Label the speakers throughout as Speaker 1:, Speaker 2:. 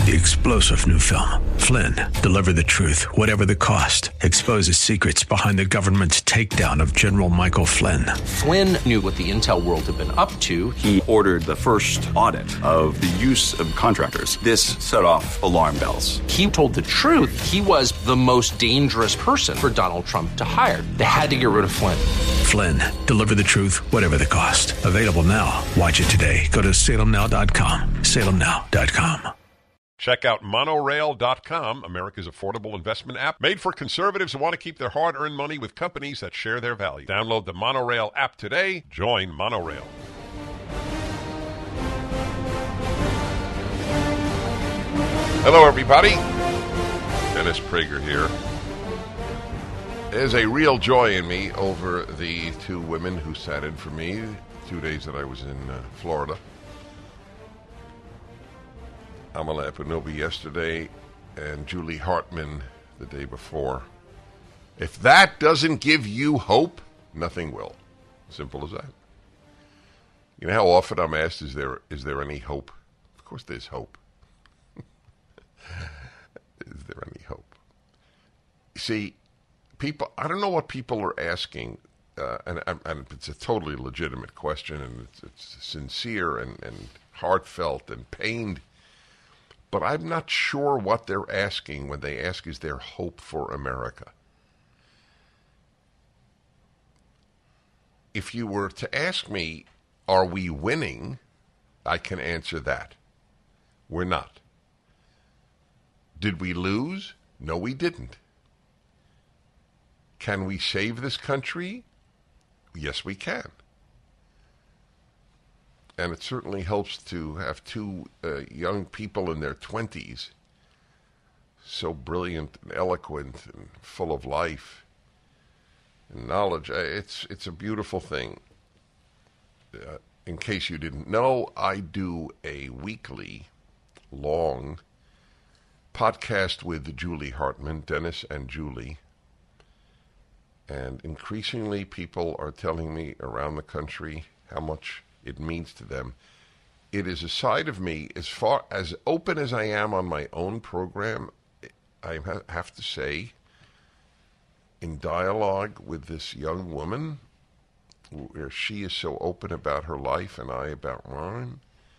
Speaker 1: The explosive new film, Flynn, deliver the truth, whatever the cost, exposes secrets behind the government's takedown of General Michael Flynn.
Speaker 2: Flynn knew what the intel world had been up to.
Speaker 3: He ordered the first audit of the use of contractors. This set off alarm bells.
Speaker 2: He told the truth. He was the most dangerous person for Donald Trump to hire. They had to get rid of Flynn.
Speaker 1: Flynn, deliver the truth, whatever the cost. Available now. Watch it today. Go to salemnow.com. salemnow.com.
Speaker 4: Check out Monorail.com, America's affordable investment app, made for conservatives who want to keep their hard-earned money with companies that share their value. Download the Monorail app today. Join Monorail. Hello, everybody. Dennis Prager here. There's a real joy in me over the two women who sat in for me 2 days that I was in Florida. Amala Epinobi yesterday and Julie Hartman the day before. If that doesn't give you hope, nothing will. Simple as that. You know how often I'm asked, is there any hope? Of course there's hope. Is there any hope? See, people, I don't know what people are asking, and it's a totally legitimate question, and it's sincere and heartfelt and pained. But I'm not sure what they're asking when they ask, is there hope for America? If you were to ask me, are we winning? I can answer that. We're not. Did we lose? No, we didn't. Can we save this country? Yes, we can. And it certainly helps to have two young people in their 20s, so brilliant and eloquent and full of life and knowledge. It's a beautiful thing. In case you didn't know, I do a weekly long podcast with Julie Hartman, Dennis and Julie. And increasingly people are telling me around the country how much it means to them. It is a side of me, as far as open as I am on my own program, I have to say, in dialogue with this young woman, where she is so open about her life and I about mine,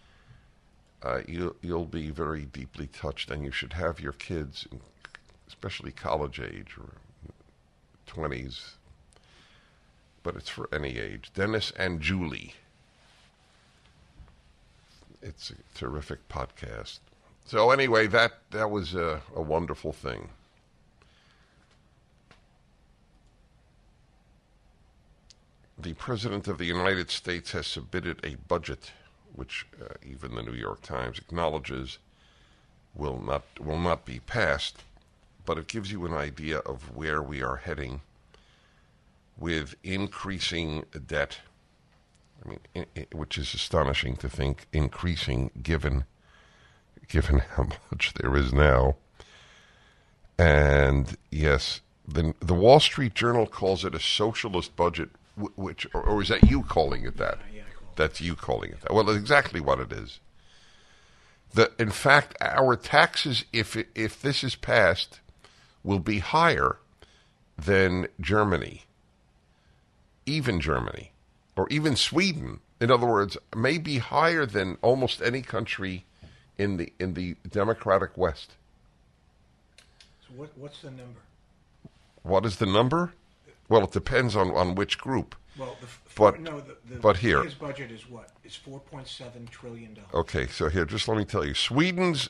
Speaker 4: you'll be very deeply touched, and you should have your kids, especially college age or 20s, but it's for any age. Dennis and Julie. It's a terrific podcast. So anyway, that was a wonderful thing. The President of the United States has submitted a budget, which even the New York Times acknowledges will not be passed, but it gives you an idea of where we are heading with increasing debt. I mean, which is astonishing to think, increasing given how much there is now. And yes, the Wall Street Journal calls it a socialist budget, which or is that you calling it that? Yeah, that's you calling it that. Well, that's exactly what it is. In fact, our taxes, if this is passed, will be higher than Germany, even Germany. Or even Sweden, in other words, may be higher than almost any country in the democratic West.
Speaker 5: So what's the number?
Speaker 4: What is the number? Well, it depends on which group.
Speaker 5: Well,
Speaker 4: but here,
Speaker 5: his budget is what? It's $4.7 trillion.
Speaker 4: Okay, so here, just let me tell you, Sweden is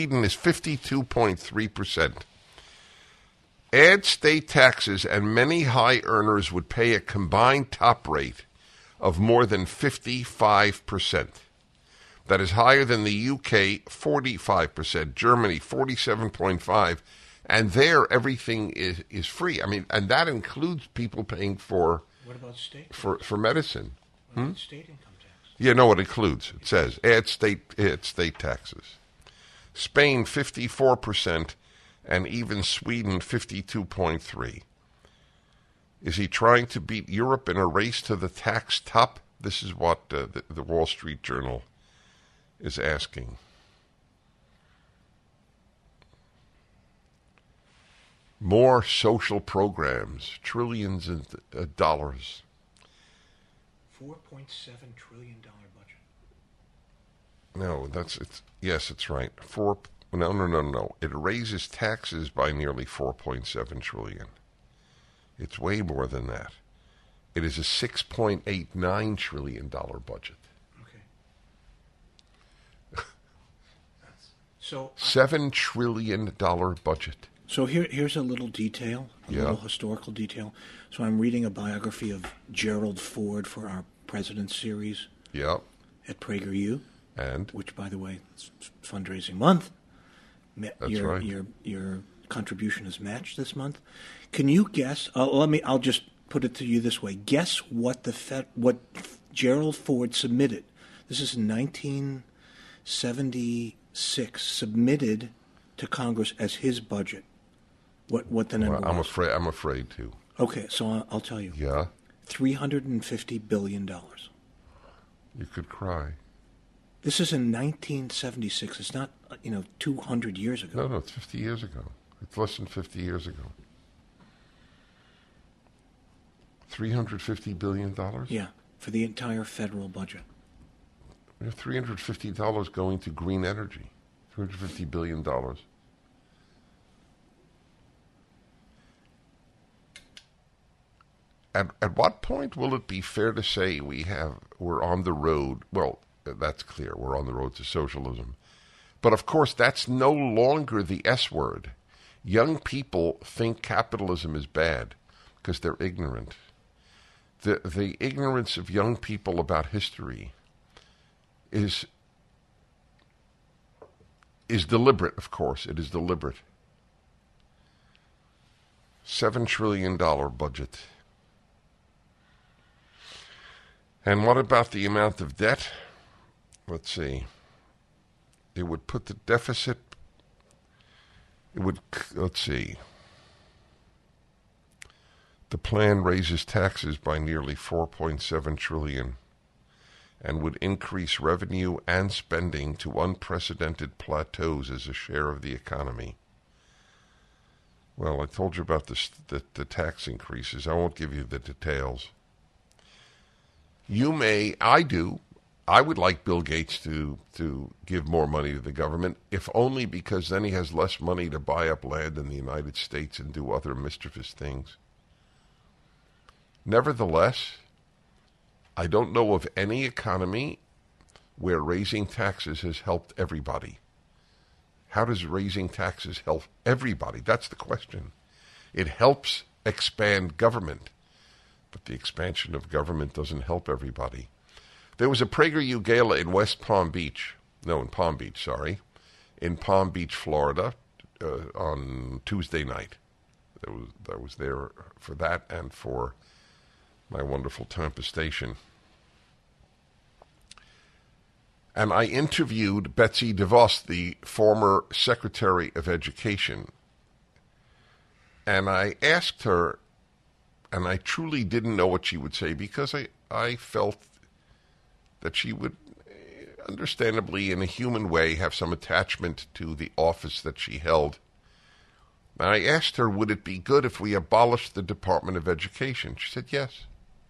Speaker 4: 52.3%. Add state taxes, and many high earners would pay a combined top rate of more than 55%. That is higher than the UK, 45%, Germany, 47.5%, and there everything is free. I mean, and that includes people paying for
Speaker 5: what about state
Speaker 4: for medicine.
Speaker 5: What about state income tax?
Speaker 4: Yeah, no, it includes. It says add state taxes. Spain 54%, and even Sweden 52.3%. Is he trying to beat Europe in a race to the tax top? This is what the Wall Street Journal is asking. More social programs, trillions of dollars.
Speaker 5: $4.7 trillion budget.
Speaker 4: No, yes, it's right. No. It raises taxes by nearly $4.7 trillion. It's way more than that. It is a $6.89 trillion budget.
Speaker 5: Okay. So
Speaker 4: $7 trillion budget.
Speaker 5: So here's a little detail, a
Speaker 4: Yeah.
Speaker 5: little historical detail. So I'm reading a biography of Gerald Ford for our President's series
Speaker 4: Yeah.
Speaker 5: at PragerU,
Speaker 4: And
Speaker 5: which, by the way, it's fundraising month.
Speaker 4: That's right.
Speaker 5: Your contribution is matched this month. Can you guess? I'll just put it to you this way. Guess what what Gerald Ford submitted. This is in 1976. Submitted to Congress as his budget. What the number
Speaker 4: I'm
Speaker 5: was?
Speaker 4: I'm afraid to.
Speaker 5: Okay, so I'll tell you.
Speaker 4: Yeah.
Speaker 5: $350 billion.
Speaker 4: You could cry.
Speaker 5: This is in 1976. It's not, 200 years ago.
Speaker 4: No, it's 50 years ago. It's less than 50 years ago. $350 billion?
Speaker 5: Yeah, for the entire federal budget.
Speaker 4: We have $350 going to green energy. $350 billion. At what point will it be fair to say we're on the road? Well, that's clear. We're on the road to socialism. But of course, that's no longer the S word. Young people think capitalism is bad because they're ignorant. The ignorance of young people about history is deliberate, of course. It is deliberate. $7 trillion budget. And what about the amount of debt? Let's see. It would put the deficit, let's see. The plan raises taxes by nearly $4.7 trillion and would increase revenue and spending to unprecedented plateaus as a share of the economy. Well, I told you about the tax increases. I won't give you the details. I would like Bill Gates to give more money to the government, if only because then he has less money to buy up land in the United States and do other mischievous things. Nevertheless, I don't know of any economy where raising taxes has helped everybody. How does raising taxes help everybody? That's the question. It helps expand government, but the expansion of government doesn't help everybody. There was a PragerU gala in Palm Beach, Florida, on Tuesday night. I was there for that and for my wonderful Tampa station. And I interviewed Betsy DeVos, the former Secretary of Education. And I asked her, and I truly didn't know what she would say because I felt that she would, understandably, in a human way, have some attachment to the office that she held. And I asked her, would it be good if we abolished the Department of Education? She said yes.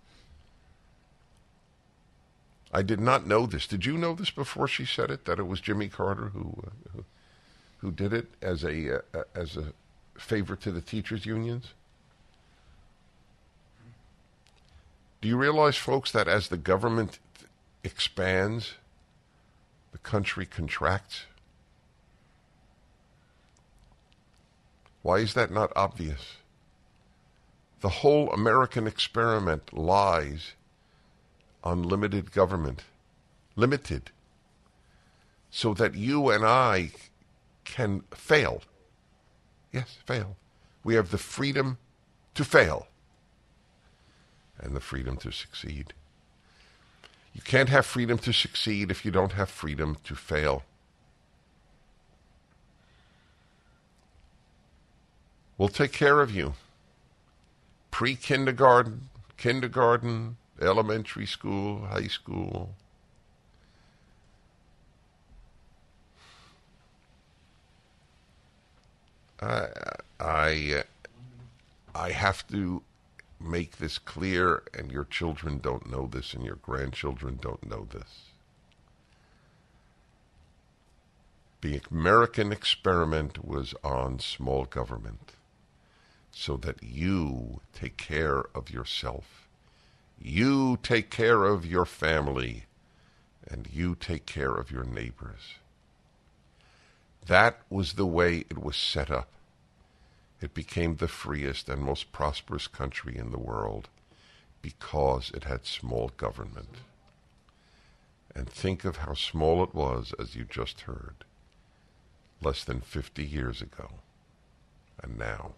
Speaker 4: I did not know this. Did you know this before she said it, that it was Jimmy Carter who did it as a favor to the teachers' unions? Do you realize, folks, that as the government expands, the country contracts? Why is that not obvious? The whole American experiment lies on limited government. Limited. So that you and I can fail. Yes, fail. We have the freedom to fail and the freedom to succeed. You can't have freedom to succeed if you don't have freedom to fail. We'll take care of you. Pre-kindergarten, kindergarten, elementary school, high school. I have to make this clear, and your children don't know this, and your grandchildren don't know this. The American experiment was on small government, so that you take care of yourself, you take care of your family, and you take care of your neighbors. That was the way it was set up. It became the freest and most prosperous country in the world because it had small government. And think of how small it was, as you just heard, less than 50 years ago. And now.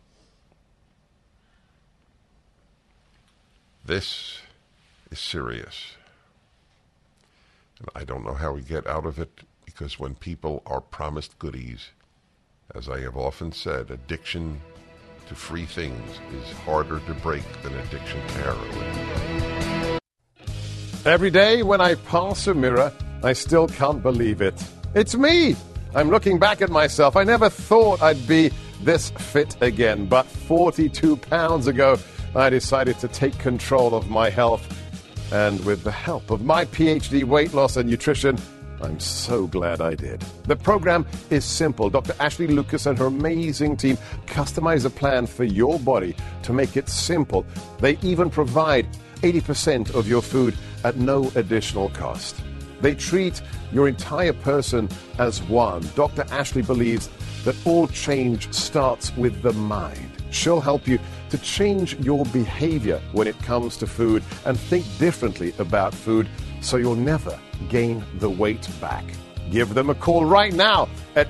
Speaker 4: This is serious. And I don't know how we get out of it, because when people are promised goodies, as I have often said, addiction to free things is harder to break than addiction to heroin.
Speaker 6: Every day when I pass a mirror, I still can't believe it. It's me! I'm looking back at myself. I never thought I'd be this fit again, but 42 pounds ago, I decided to take control of my health. And with the help of my PhD weight loss and nutrition, I'm so glad I did. The program is simple. Dr. Ashley Lucas and her amazing team customize a plan for your body to make it simple. They even provide 80% of your food at no additional cost. They treat your entire person as one. Dr. Ashley believes that all change starts with the mind. She'll help you to change your behavior when it comes to food and think differently about food so you'll never gain the weight back. Give them a call right now at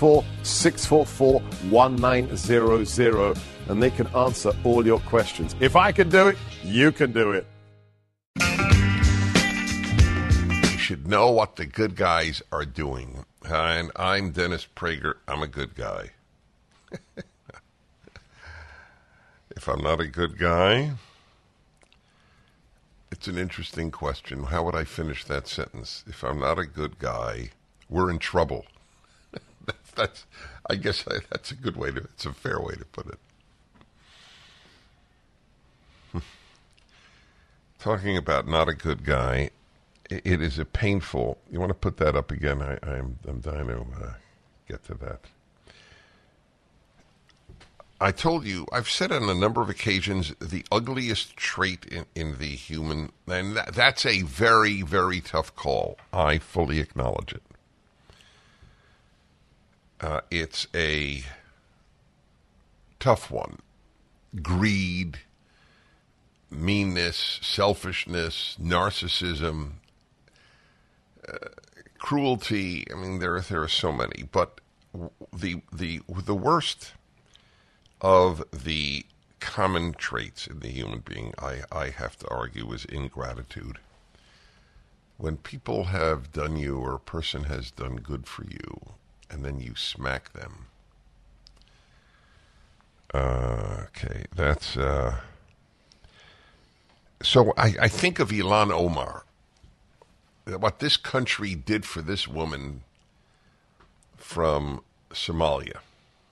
Speaker 6: 864-644-1900 and they can answer all your questions. If I can do it, you can do it.
Speaker 4: You should know what the good guys are doing. And I'm Dennis Prager. I'm a good guy. If I'm not a good guy, it's an interesting question. How would I finish that sentence? If I'm not a good guy, we're in trouble. I guess that's a good way to, it's a fair way to put it. Talking about not a good guy, it is a painful, you want to put that up again? I'm dying to get to that. I told you, I've said on a number of occasions, the ugliest trait in the human, and that's a very, very tough call. I fully acknowledge it. It's a tough one. Greed, meanness, selfishness, narcissism, cruelty. I mean, there are so many, but the worst of the common traits in the human being, I have to argue, is ingratitude. When people have done you, or a person has done good for you, and then you smack them. Okay, that's... So I think of Ilhan Omar, what this country did for this woman from Somalia.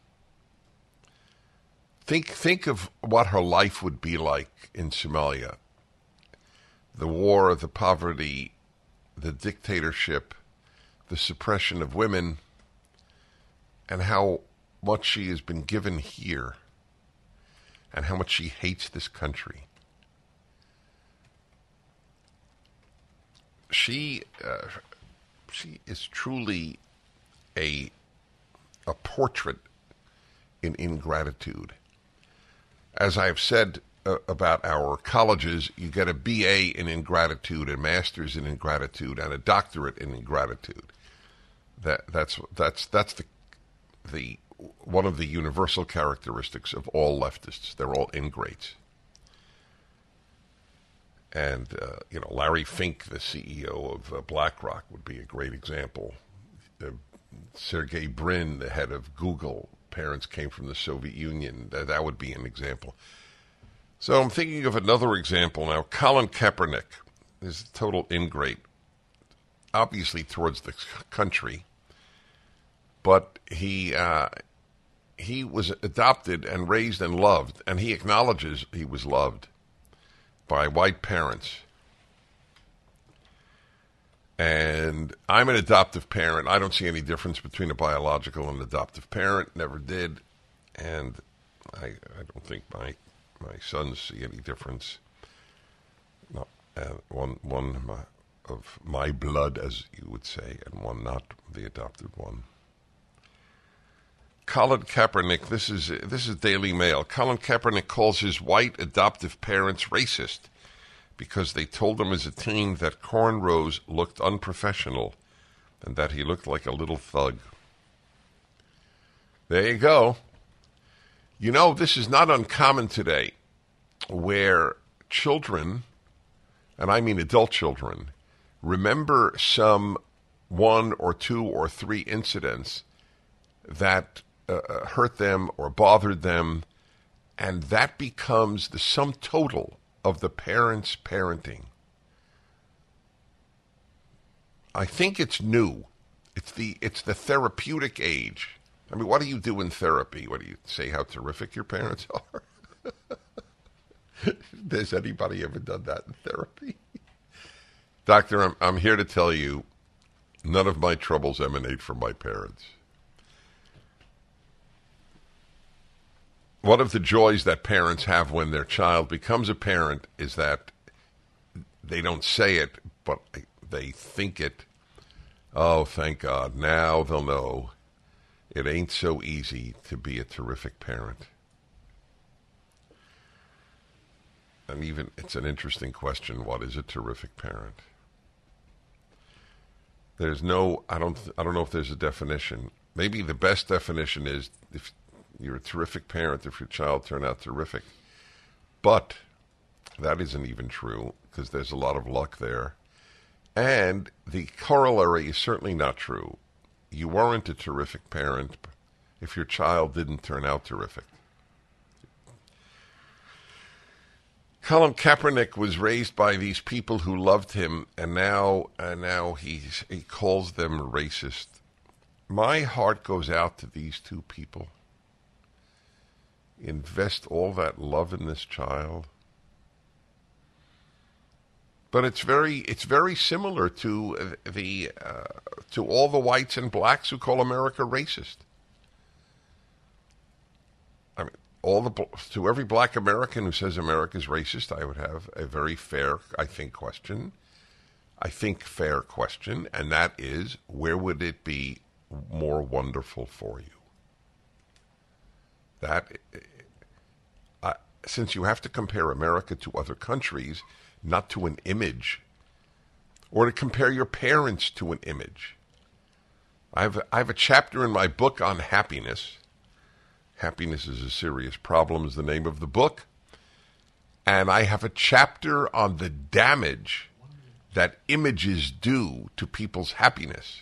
Speaker 4: Think of what her life would be like in Somalia. The war, the poverty, the dictatorship, the suppression of women, and how much she has been given here, and how much she hates this country. She is truly a portrait in ingratitude. As I've said about our colleges, you get a BA in ingratitude, a master's in ingratitude, and a doctorate in ingratitude. That's the one of the universal characteristics of all leftists. They're all ingrates. And Larry Fink, the CEO of BlackRock, would be a great example. Sergey Brin, the head of Google, parents came from the Soviet Union. That would be an example. So I'm thinking of another example now. Colin Kaepernick is a total ingrate, obviously towards the country, but he he was adopted and raised and loved, and he acknowledges he was loved by white parents. And I'm an adoptive parent. I don't see any difference between a biological and adoptive parent. Never did. And I don't think my sons see any difference. No, one of my blood, as you would say, and one not the adopted one. Colin Kaepernick, this is Daily Mail. Colin Kaepernick calls his white adoptive parents racist because they told him as a teen that cornrows looked unprofessional and that he looked like a little thug. There you go. You know, this is not uncommon today where children, and I mean adult children, remember some 1 or 2 or 3 incidents that hurt them or bothered them, and that becomes the sum total of the parents' parenting. I think it's new. It's the therapeutic age. I mean, what do you do in therapy? What do you say? How terrific your parents are? Has anybody ever done that in therapy? Doctor, I'm here to tell you, none of my troubles emanate from my parents. One of the joys that parents have when their child becomes a parent is that they don't say it, but they think it. Oh, thank God. Now they'll know it ain't so easy to be a terrific parent. And even, it's an interesting question, what is a terrific parent? There's no, I don't know if there's a definition. Maybe the best definition is if you're a terrific parent if your child turned out terrific. But that isn't even true because there's a lot of luck there. And the corollary is certainly not true. You weren't a terrific parent if your child didn't turn out terrific. Colin Kaepernick was raised by these people who loved him, and now he calls them racist. My heart goes out to these two people. Invest all that love in this child. But it's very similar to to all the whites and blacks who call America racist. I mean, to every black American who says America's racist, I would have a very fair, question. I think fair question, and that is, where would it be more wonderful for you? Since you have to compare America to other countries, not to an image, or to compare your parents to an image. I have a chapter in my book on happiness. Happiness is a serious problem is the name of the book. And I have a chapter on the damage that images do to people's happiness.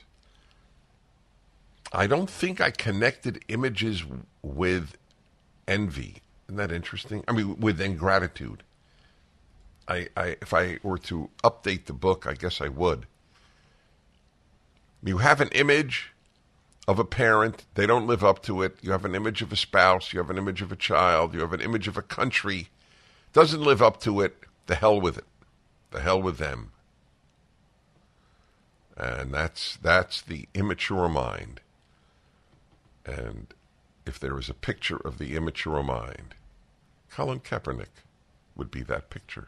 Speaker 4: I don't think I connected images with envy. Isn't that interesting? I mean, with ingratitude. If I were to update the book, I guess I would. You have an image of a parent. They don't live up to it. You have an image of a spouse. You have an image of a child. You have an image of a country. Doesn't live up to it. The hell with it. The hell with them. And that's the immature mind. And if there is a picture of the immature mind, Colin Kaepernick would be that picture.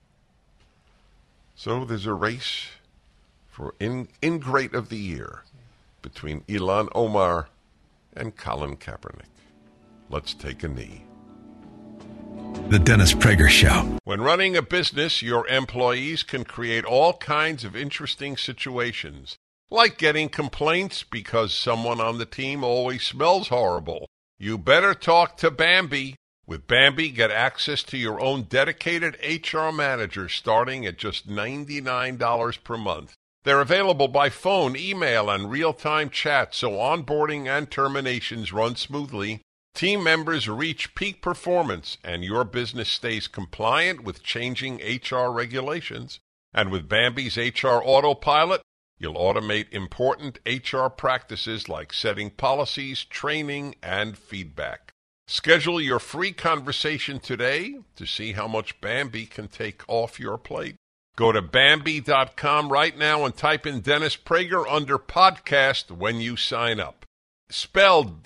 Speaker 4: So there's a race for Ingrate of the Year between Ilhan Omar and Colin Kaepernick. Let's take a knee.
Speaker 1: The Dennis Prager Show.
Speaker 4: When running a business, your employees can create all kinds of interesting situations, like getting complaints because someone on the team always smells horrible. You better talk to Bambi. With Bambi, get access to your own dedicated HR manager starting at just $99 per month. They're available by phone, email, and real-time chat, so onboarding and terminations run smoothly. Team members reach peak performance, and your business stays compliant with changing HR regulations. And with Bambi's HR Autopilot, You'll automate important HR practices like setting policies, training, and feedback. Schedule your free conversation today to see how much Bambee can take off your plate. Go to Bambee.com right now and type in Dennis Prager under podcast when you sign up. Spelled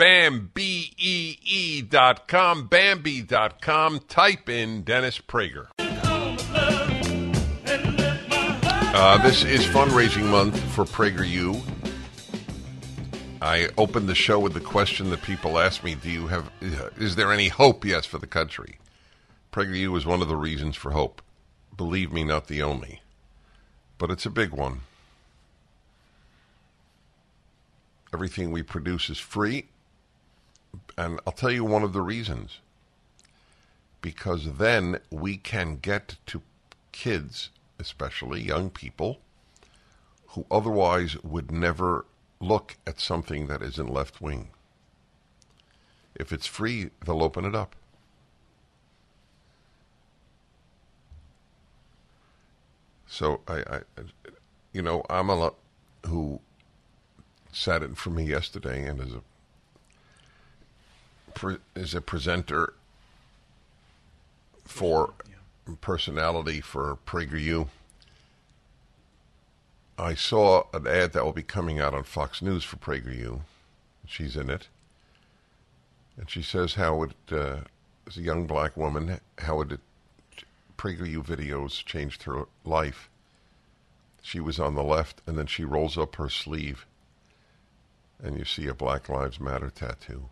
Speaker 4: Bambee.com, Bambee.com. Type in Dennis Prager. This is fundraising month for PragerU. I opened the show with the question that people ask me, is there any hope? Yes, for the country. PragerU is one of the reasons for hope. Believe me, not the only. But it's a big one. Everything we produce is free. And I'll tell you one of the reasons. Because then we can get to kids, especially young people, who otherwise would never look at something that isn't left-wing. If it's free, they'll open it up. So, Amala, sat in for me yesterday and is a presenter for personality for PragerU. I saw an ad that will be coming out on Fox News for PragerU. She's in it. And she says how it, as a young black woman, how it PragerU videos changed her life. She was on the left, and then she rolls up her sleeve, and you see a Black Lives Matter tattoo.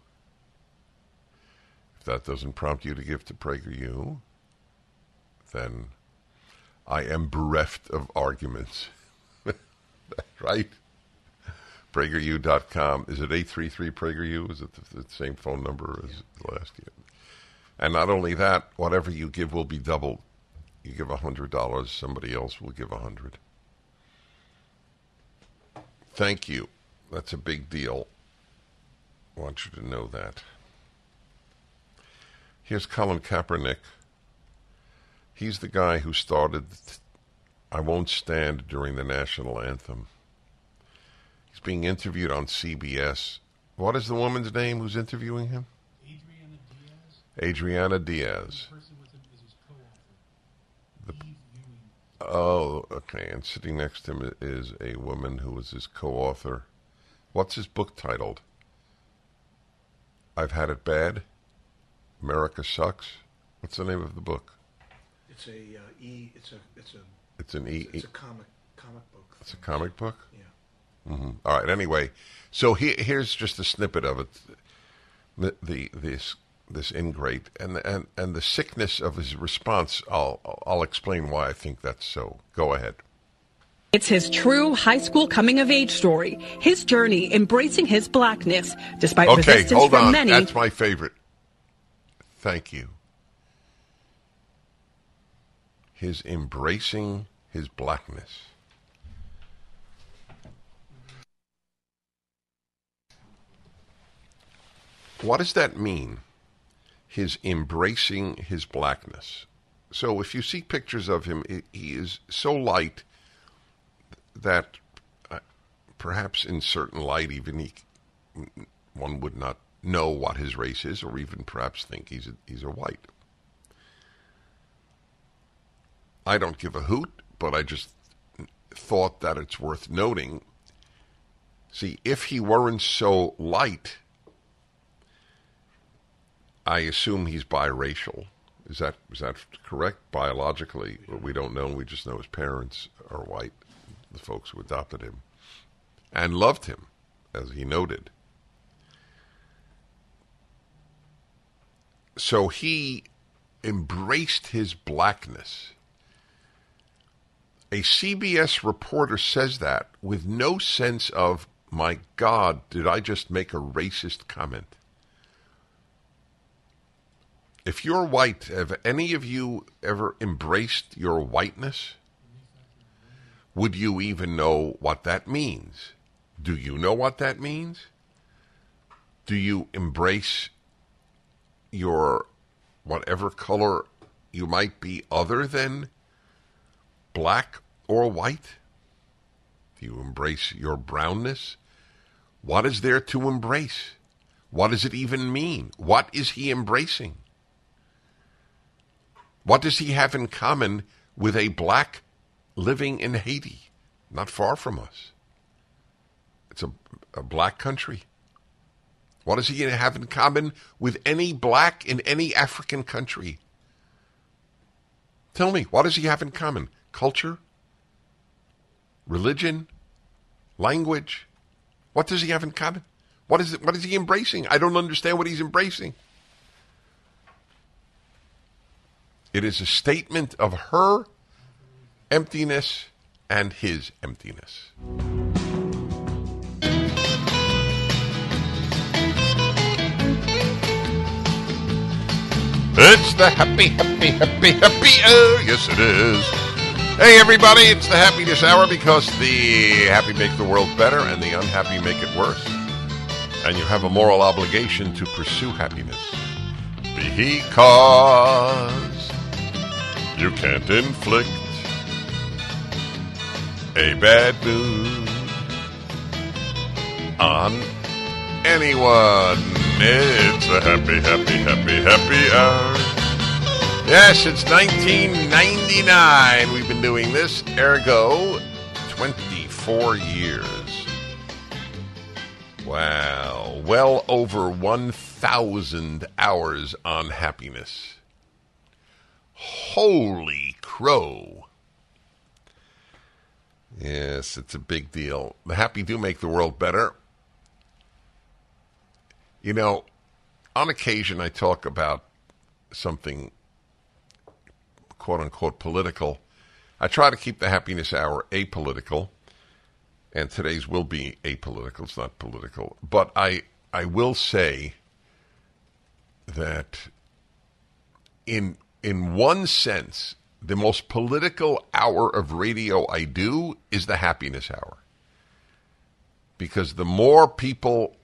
Speaker 4: If that doesn't prompt you to give to PragerU, then I am bereft of arguments. Right? PragerU.com. Is it 833-PragerU? Is it the same phone number as last year? And not only that, whatever you give will be doubled. You give $100, somebody else will give $100. Thank you. That's a big deal. I want you to know that. Here's Colin Kaepernick. He's the guy who started I Won't Stand during the national anthem. He's being interviewed on CBS. What is the woman's name who's interviewing him? Adriana Diaz. The person with him is his co-author. Oh, okay. And sitting next to him is a woman who was his co-author. What's his book titled? I've Had It Bad. America Sucks. What's the name of the book?
Speaker 5: It's a comic book.
Speaker 4: It's a comic book?
Speaker 5: Yeah.
Speaker 4: Mm-hmm. All right. Anyway, so here's just a snippet of it. This ingrate and the sickness of his response. I'll explain why I think that's so. Go ahead.
Speaker 7: It's his true high school coming-of-age story, his journey embracing his blackness, despite resistance from many.
Speaker 4: That's my favorite. Thank you. His embracing his blackness. What does that mean? His embracing his blackness. So if you see pictures of him, he is so light that perhaps in certain light even one would not know what his race is, or even perhaps think he's a white. I don't give a hoot, but I just thought that it's worth noting. See, if he weren't so light, I assume he's biracial. Is that correct? Biologically, we don't know. We just know his parents are white, the folks who adopted him, and loved him, as he noted. So he embraced his blackness. A CBS reporter says that with no sense of, my God, did I just make a racist comment? If you're white, have any of you ever embraced your whiteness? Would you even know what that means? Do you know what that means? Do you embrace your whatever color you might be other than black or white? You embrace your brownness? What is there to embrace? What does it even mean? What is he embracing? What does he have in common with a black living in Haiti, not far from us? It's a black country. What does he have in common with any black in any African country? Tell me, what does he have in common? Culture? Religion? Language? What does he have in common? What is he embracing? I don't understand what he's embracing. It is a statement of her emptiness and his emptiness. It's the happy, yes it is. Hey everybody, it's the Happiness Hour, because the happy make the world better and the unhappy make it worse. And you have a moral obligation to pursue happiness. Because you can't inflict a bad mood on anyone. It's the happy hour. Yes, it's 1999. We've been doing this, ergo 24 years. Wow. Well over 1,000 hours on happiness. Holy crow. Yes, it's a big deal. The happy do make the world better. You know, on occasion I talk about something quote-unquote political. I try to keep the Happiness Hour apolitical, and today's will be apolitical. It's not political. But I will say that in one sense, the most political hour of radio I do is the Happiness Hour. Because the more people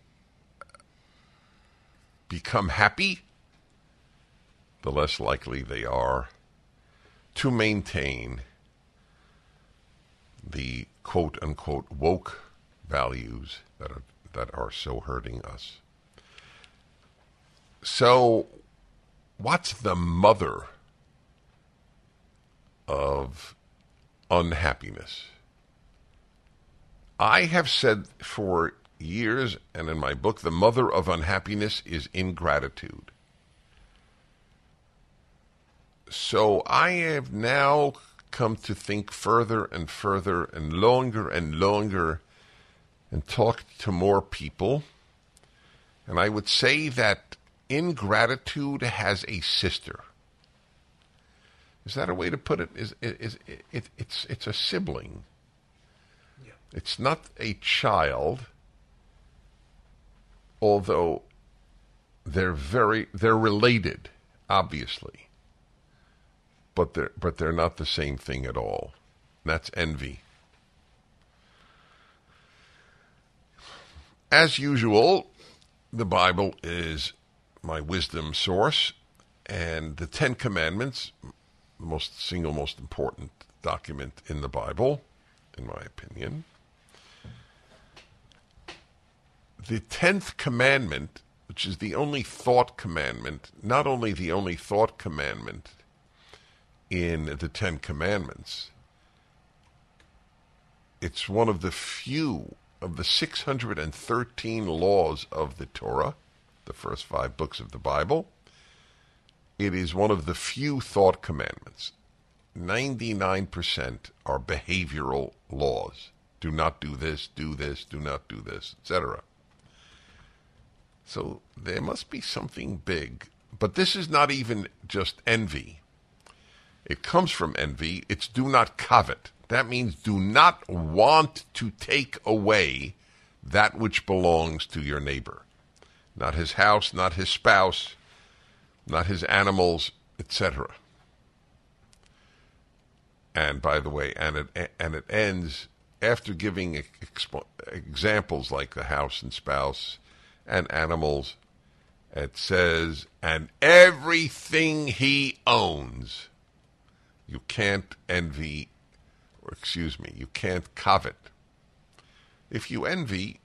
Speaker 4: become happy, the less likely they are to maintain the quote-unquote woke values that are so hurting us. So, what's the mother of unhappiness? I have said for years, and in my book, the mother of unhappiness is ingratitude. So I have now come to think further and further and longer and talk to more people. And I would say that ingratitude has a sister. Is that a way to put it? It's a sibling. Yeah. It's not a child, although they're related, obviously. But they're not the same thing at all. That's envy. As usual, the Bible is my wisdom source, and the Ten Commandments, the single most important document in the Bible, in my opinion. The 10th commandment, which is the only thought commandment, not only the only thought commandment in the 10 Commandments, it's one of the few of the 613 laws of the Torah, the first 5 books of the Bible. It is one of the few thought commandments. 99% are behavioral laws. Do not do this, do not do this, etc. So there must be something big. But this is not even just envy. It comes from envy. It's do not covet. That means do not want to take away that which belongs to your neighbor. Not his house, not his spouse, not his animals, etc. And by the way, and it ends after giving examples like the house and spouse and animals. It says, and everything he owns. You can't you can't covet. If you envy,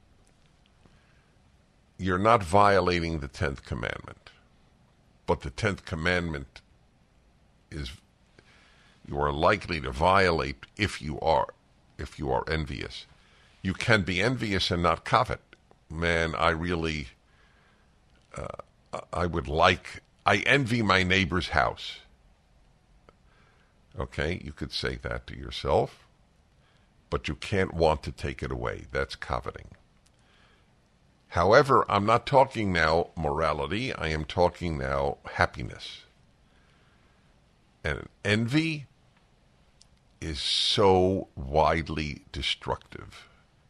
Speaker 4: you're not violating the 10th commandment. But the 10th commandment is you are likely to violate if you are envious. You can be envious and not covet. Man, I really, I envy my neighbor's house. Okay, you could say that to yourself, but you can't want to take it away. That's coveting. However, I'm not talking now morality. I am talking now happiness. And envy is so widely destructive.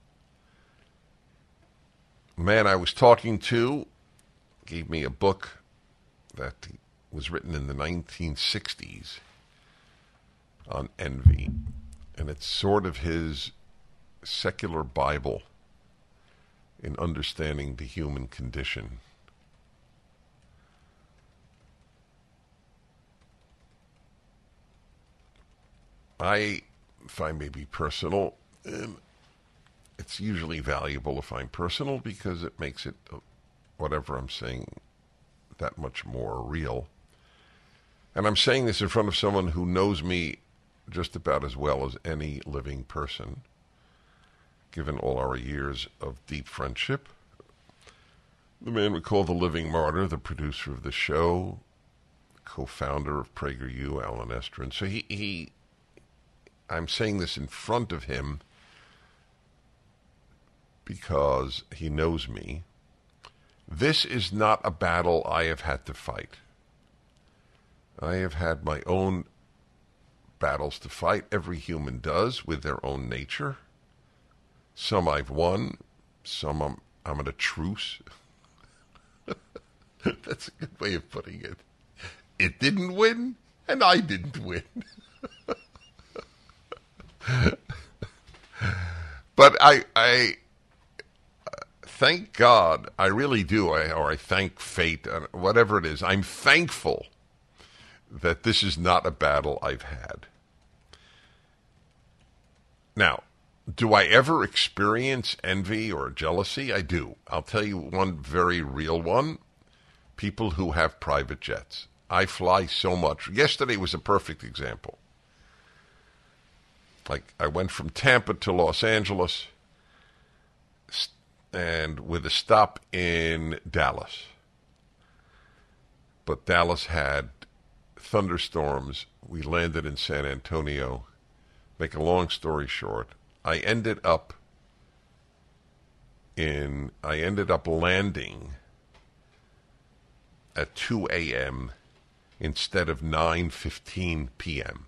Speaker 4: Man I was talking to gave me a book that was written in the 1960s on envy, and it's sort of his secular Bible in understanding the human condition. If I may be personal, it's usually valuable if I'm personal because it makes it, whatever I'm saying, that much more real. And I'm saying this in front of someone who knows me just about as well as any living person, given all our years of deep friendship. The man we call the Living Martyr, the producer of the show, co-founder of PragerU, Alan Estrin. So I'm saying this in front of him because he knows me. This is not a battle I have had to fight. I have had my own battles to fight. Every human does with their own nature. Some I've won. Some I'm at a truce. That's a good way of putting it. It didn't win, and I didn't win. But I thank God, I really do, or I thank fate, whatever it is. I'm thankful that this is not a battle I've had. Now, do I ever experience envy or jealousy? I do. I'll tell you one very real one. People who have private jets. I fly so much. Yesterday was a perfect example. Like, I went from Tampa to Los Angeles and with a stop in Dallas. But Dallas had thunderstorms. We landed in San Antonio. Make a long story short, I ended up landing at 2 a.m. instead of 9:15 p.m.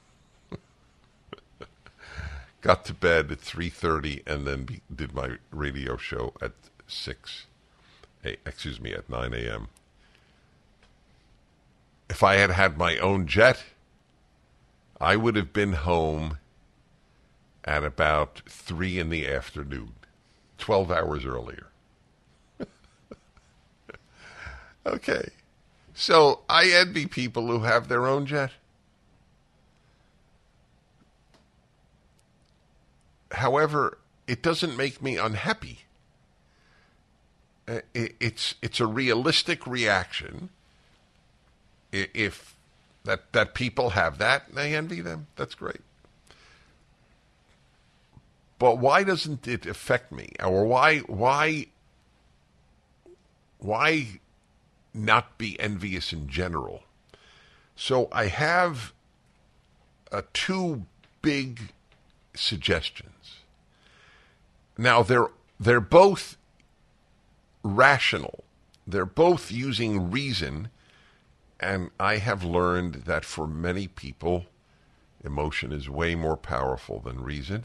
Speaker 4: Got to bed at 3:30 and then did my radio show at 9 a.m. If I had had my own jet, I would have been home at about 3 in the afternoon, 12 hours earlier. Okay. So I envy people who have their own jet. However, it doesn't make me unhappy. It's a realistic reaction. If that people have that and I envy them, that's great. But why doesn't it affect me? Or why not be envious in general? So I have two big suggestions. Now they're both rational. They're both using reason, and I have learned that for many people, emotion is way more powerful than reason.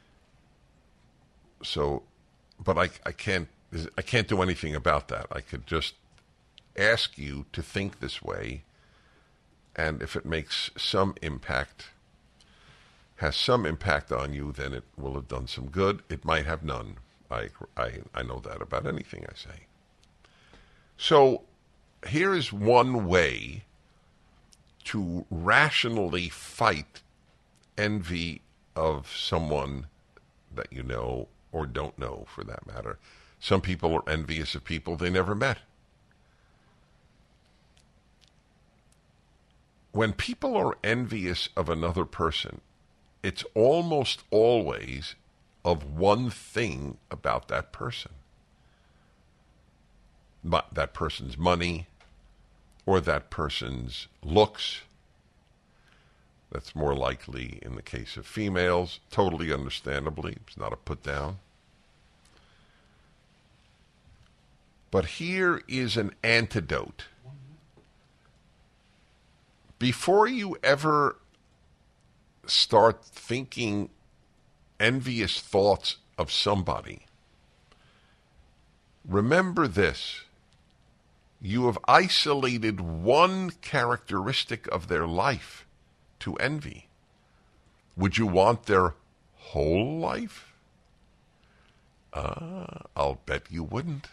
Speaker 4: So, but I can't do anything about that. I could just ask you to think this way, and if it makes some impact, has some impact on you, then it will have done some good. It might have none. I know that about anything I say. So here is one way to rationally fight envy of someone that you know or don't know for that matter. Some people are envious of people they never met. When people are envious of another person, it's almost always of one thing about that person. That person's money or that person's looks. That's more likely in the case of females, totally understandably. It's not a put down. But here is an antidote. Before you ever start thinking envious thoughts of somebody, remember this. You have isolated one characteristic of their life to envy. Would you want their whole life? I'll bet you wouldn't.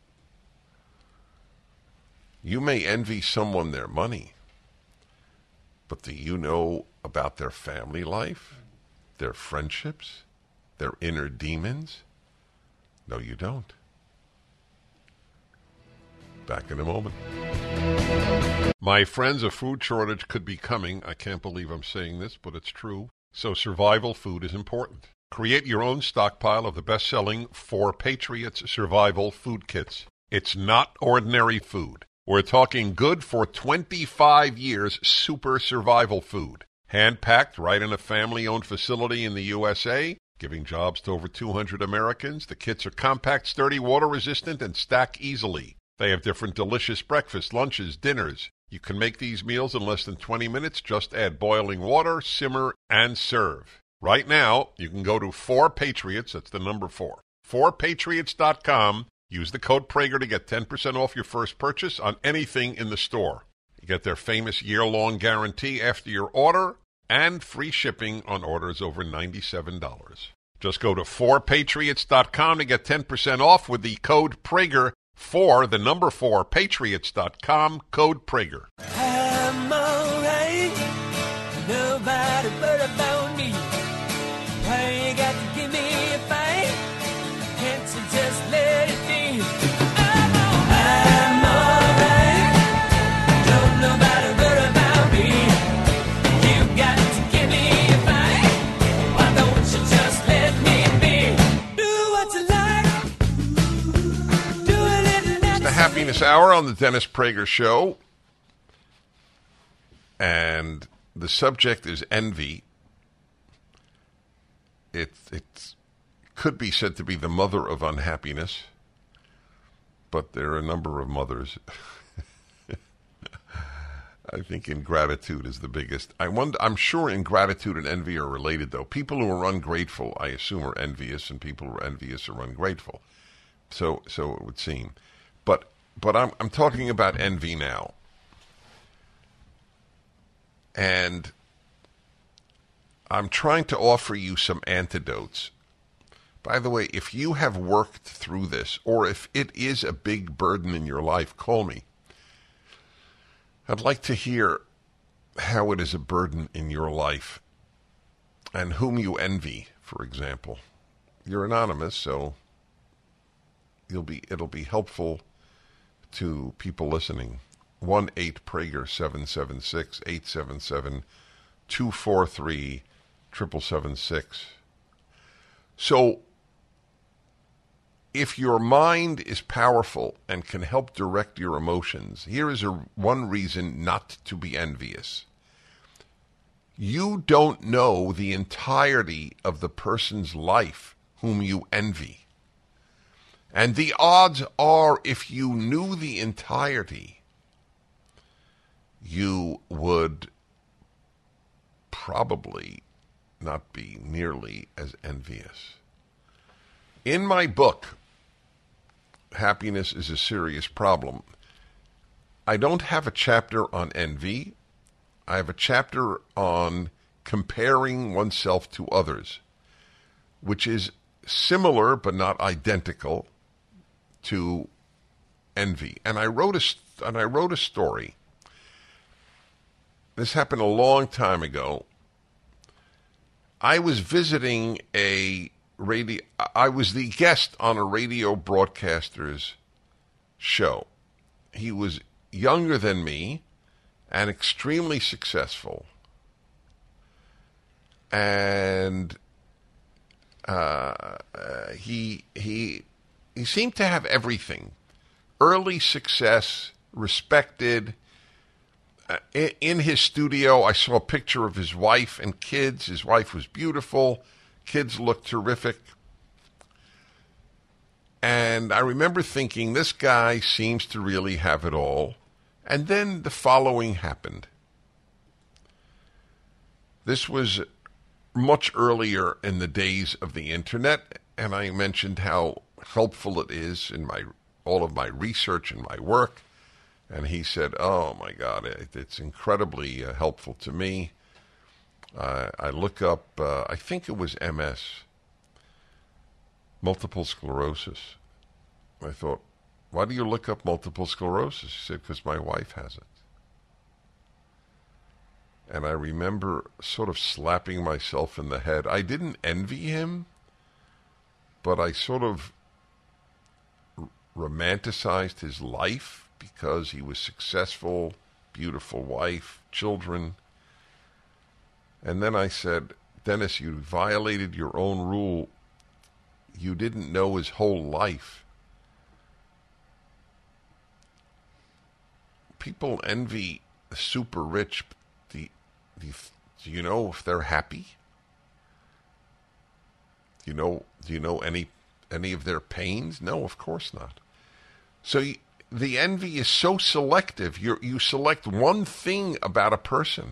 Speaker 4: You may envy someone their money, but do you know about their family life, their friendships, their inner demons? No, you don't. Back in a moment. My friends, a food shortage could be coming. I can't believe I'm saying this, but it's true. So survival food is important. Create your own stockpile of the best-selling 4 Patriots Survival Food Kits. It's not ordinary food. We're talking good for 25 years super survival food. Hand-packed right in a family-owned facility in the USA, giving jobs to over 200 Americans. The kits are compact, sturdy, water-resistant, and stack easily. They have different delicious breakfasts, lunches, dinners. You can make these meals in less than 20 minutes. Just add boiling water, simmer, and serve. Right now, you can go to 4Patriots, that's the number 4, 4patriots.com. Use the code Prager to get 10% off your first purchase on anything in the store. You get their famous year-long guarantee after your order and free shipping on orders over $97. Just go to 4patriots.com to get 10% off with the code Prager. 4, the number 4, patriots.com, code Prager.
Speaker 8: I'm alright, nobody but about me. Why you got to give me a fight? Can't you just let it be? I'm alright, don't nobody but about me. You got to give me a fight. Why don't you just let me be? Do what you like.
Speaker 4: The Happiness Hour on the Dennis Prager Show. And the subject is envy. It could be said to be the mother of unhappiness, but there are a number of mothers. I think ingratitude is the biggest. I'm sure ingratitude and envy are related, though. People who are ungrateful, I assume, are envious, and people who are envious are ungrateful. So it would seem. But I'm talking about envy now. And I'm trying to offer you some antidotes. By the way, if you have worked through this, or if it is a big burden in your life, call me. I'd like to hear how it is a burden in your life and whom you envy, for example. You're anonymous, so it'll be helpful to people listening. 1-8-Prager-776-877-243-7776. So, if your mind is powerful and can help direct your emotions, here is one reason not to be envious. You don't know the entirety of the person's life whom you envy. And the odds are, if you knew the entirety, you would probably not be nearly as envious. In my book, Happiness is a Serious Problem, I don't have a chapter on envy. I have a chapter on comparing oneself to others, which is similar but not identical to envy. And I wrote a story. This happened a long time ago. I was visiting a I was the guest on a radio broadcaster's show. He was younger than me and extremely successful. And he seemed to have everything. Early success, respected. In his studio, I saw a picture of his wife and kids. His wife was beautiful. Kids looked terrific. And I remember thinking, this guy seems to really have it all. And then the following happened. This was much earlier in the days of the internet, and I mentioned how helpful it is in all of my research and my work. And he said, oh, my God, it's incredibly helpful to me. I look up, I think it was MS, multiple sclerosis. I thought, why do you look up multiple sclerosis? He said, because my wife has it. And I remember sort of slapping myself in the head. I didn't envy him, but I sort of romanticized his life because he was successful, beautiful wife, children. And then I said, Dennis, you violated your own rule. You didn't know his whole life. People envy the super rich. Do you know if they're happy? Do you know any of their pains? No, of course not. So the envy is so selective. You select one thing about a person.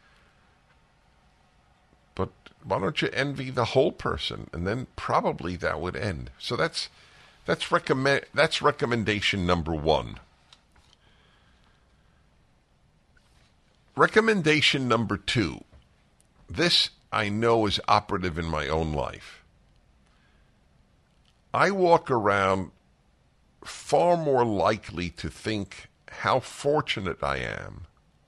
Speaker 4: But why don't you envy the whole person? And then probably that would end. So that's recommendation number 1. Recommendation number 2. This I know is operative in my own life. I walk around far more likely to think how fortunate I am.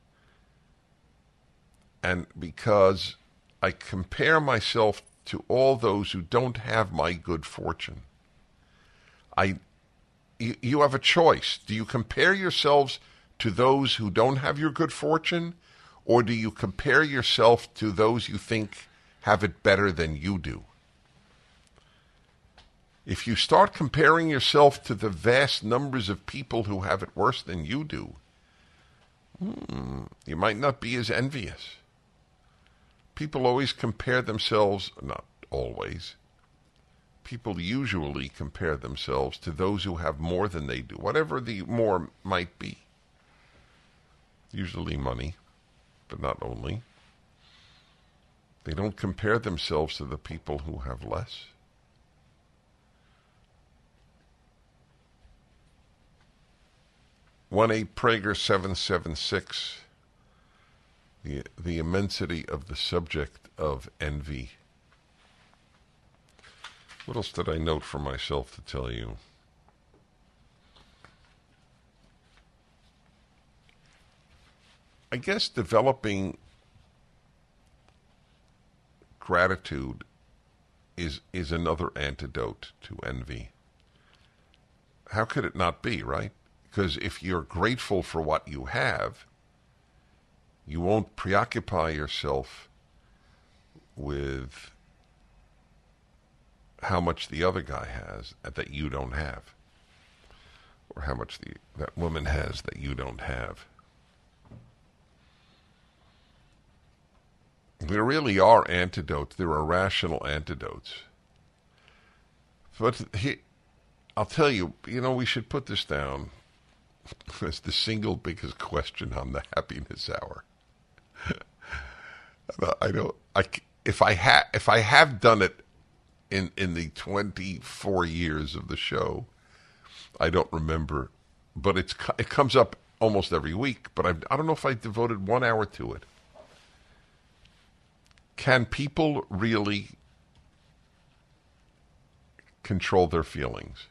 Speaker 4: And because I compare myself to all those who don't have my good fortune. You have a choice. Do you compare yourselves to those who don't have your good fortune, or do you compare yourself to those you think have it better than you do? If you start comparing yourself to the vast numbers of people who have it worse than you do, you might not be as envious. People always compare themselves, not always. People usually compare themselves to those who have more than they do, whatever the more might be. Usually money, but not only. They don't compare themselves to the people who have less. One Prager 776. The immensity of the subject of envy. What else did I note for myself to tell you? I guess developing gratitude is another antidote to envy. How could it not be, right? Because if you're grateful for what you have, you won't preoccupy yourself with how much the other guy has that you don't have, or how much that woman has that you don't have. There really are antidotes. There are rational antidotes. But I'll tell you, we should put this down as the single biggest question on the Happiness Hour. If I have done it in the 24 years of the show, I don't remember, but it comes up almost every week. But I don't know if I devoted 1 hour to it. Can people really control their feelings?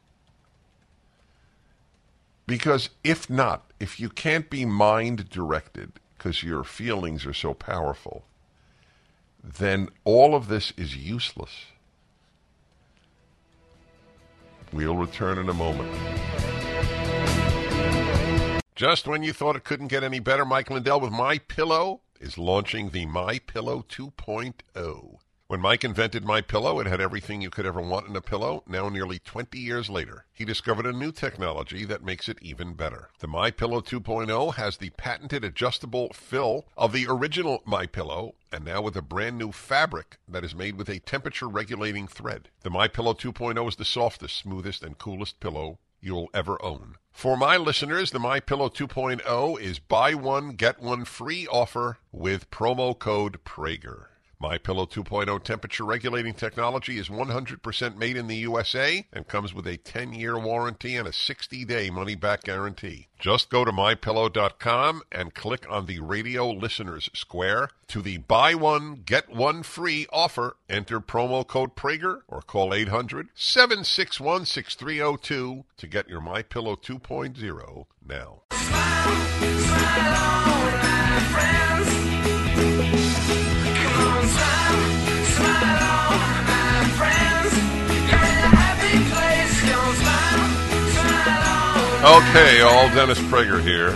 Speaker 4: Because if not, if you can't be mind directed because your feelings are so powerful, then all of this is useless. We'll return in a moment. Just when you thought it couldn't get any better, Mike Lindell with MyPillow is launching the MyPillow 2.0. When Mike invented MyPillow, it had everything you could ever want in a pillow. Now, nearly 20 years later, he discovered a new technology that makes it even better. The MyPillow 2.0 has the patented adjustable fill of the original MyPillow, and now with a brand new fabric that is made with a temperature-regulating thread. The MyPillow 2.0 is the softest, smoothest, and coolest pillow you'll ever own. For my listeners, the MyPillow 2.0 is buy one, get one free offer with promo code Prager. MyPillow 2.0 temperature-regulating technology is 100% made in the USA and comes with a 10-year warranty and a 60-day money-back guarantee. Just go to MyPillow.com and click on the radio listeners square to the buy one, get one free offer. Enter promo code Prager or call 800-761-6302 to get your MyPillow 2.0 now.
Speaker 8: Smile on, my friends.
Speaker 4: Okay, all Dennis Prager here.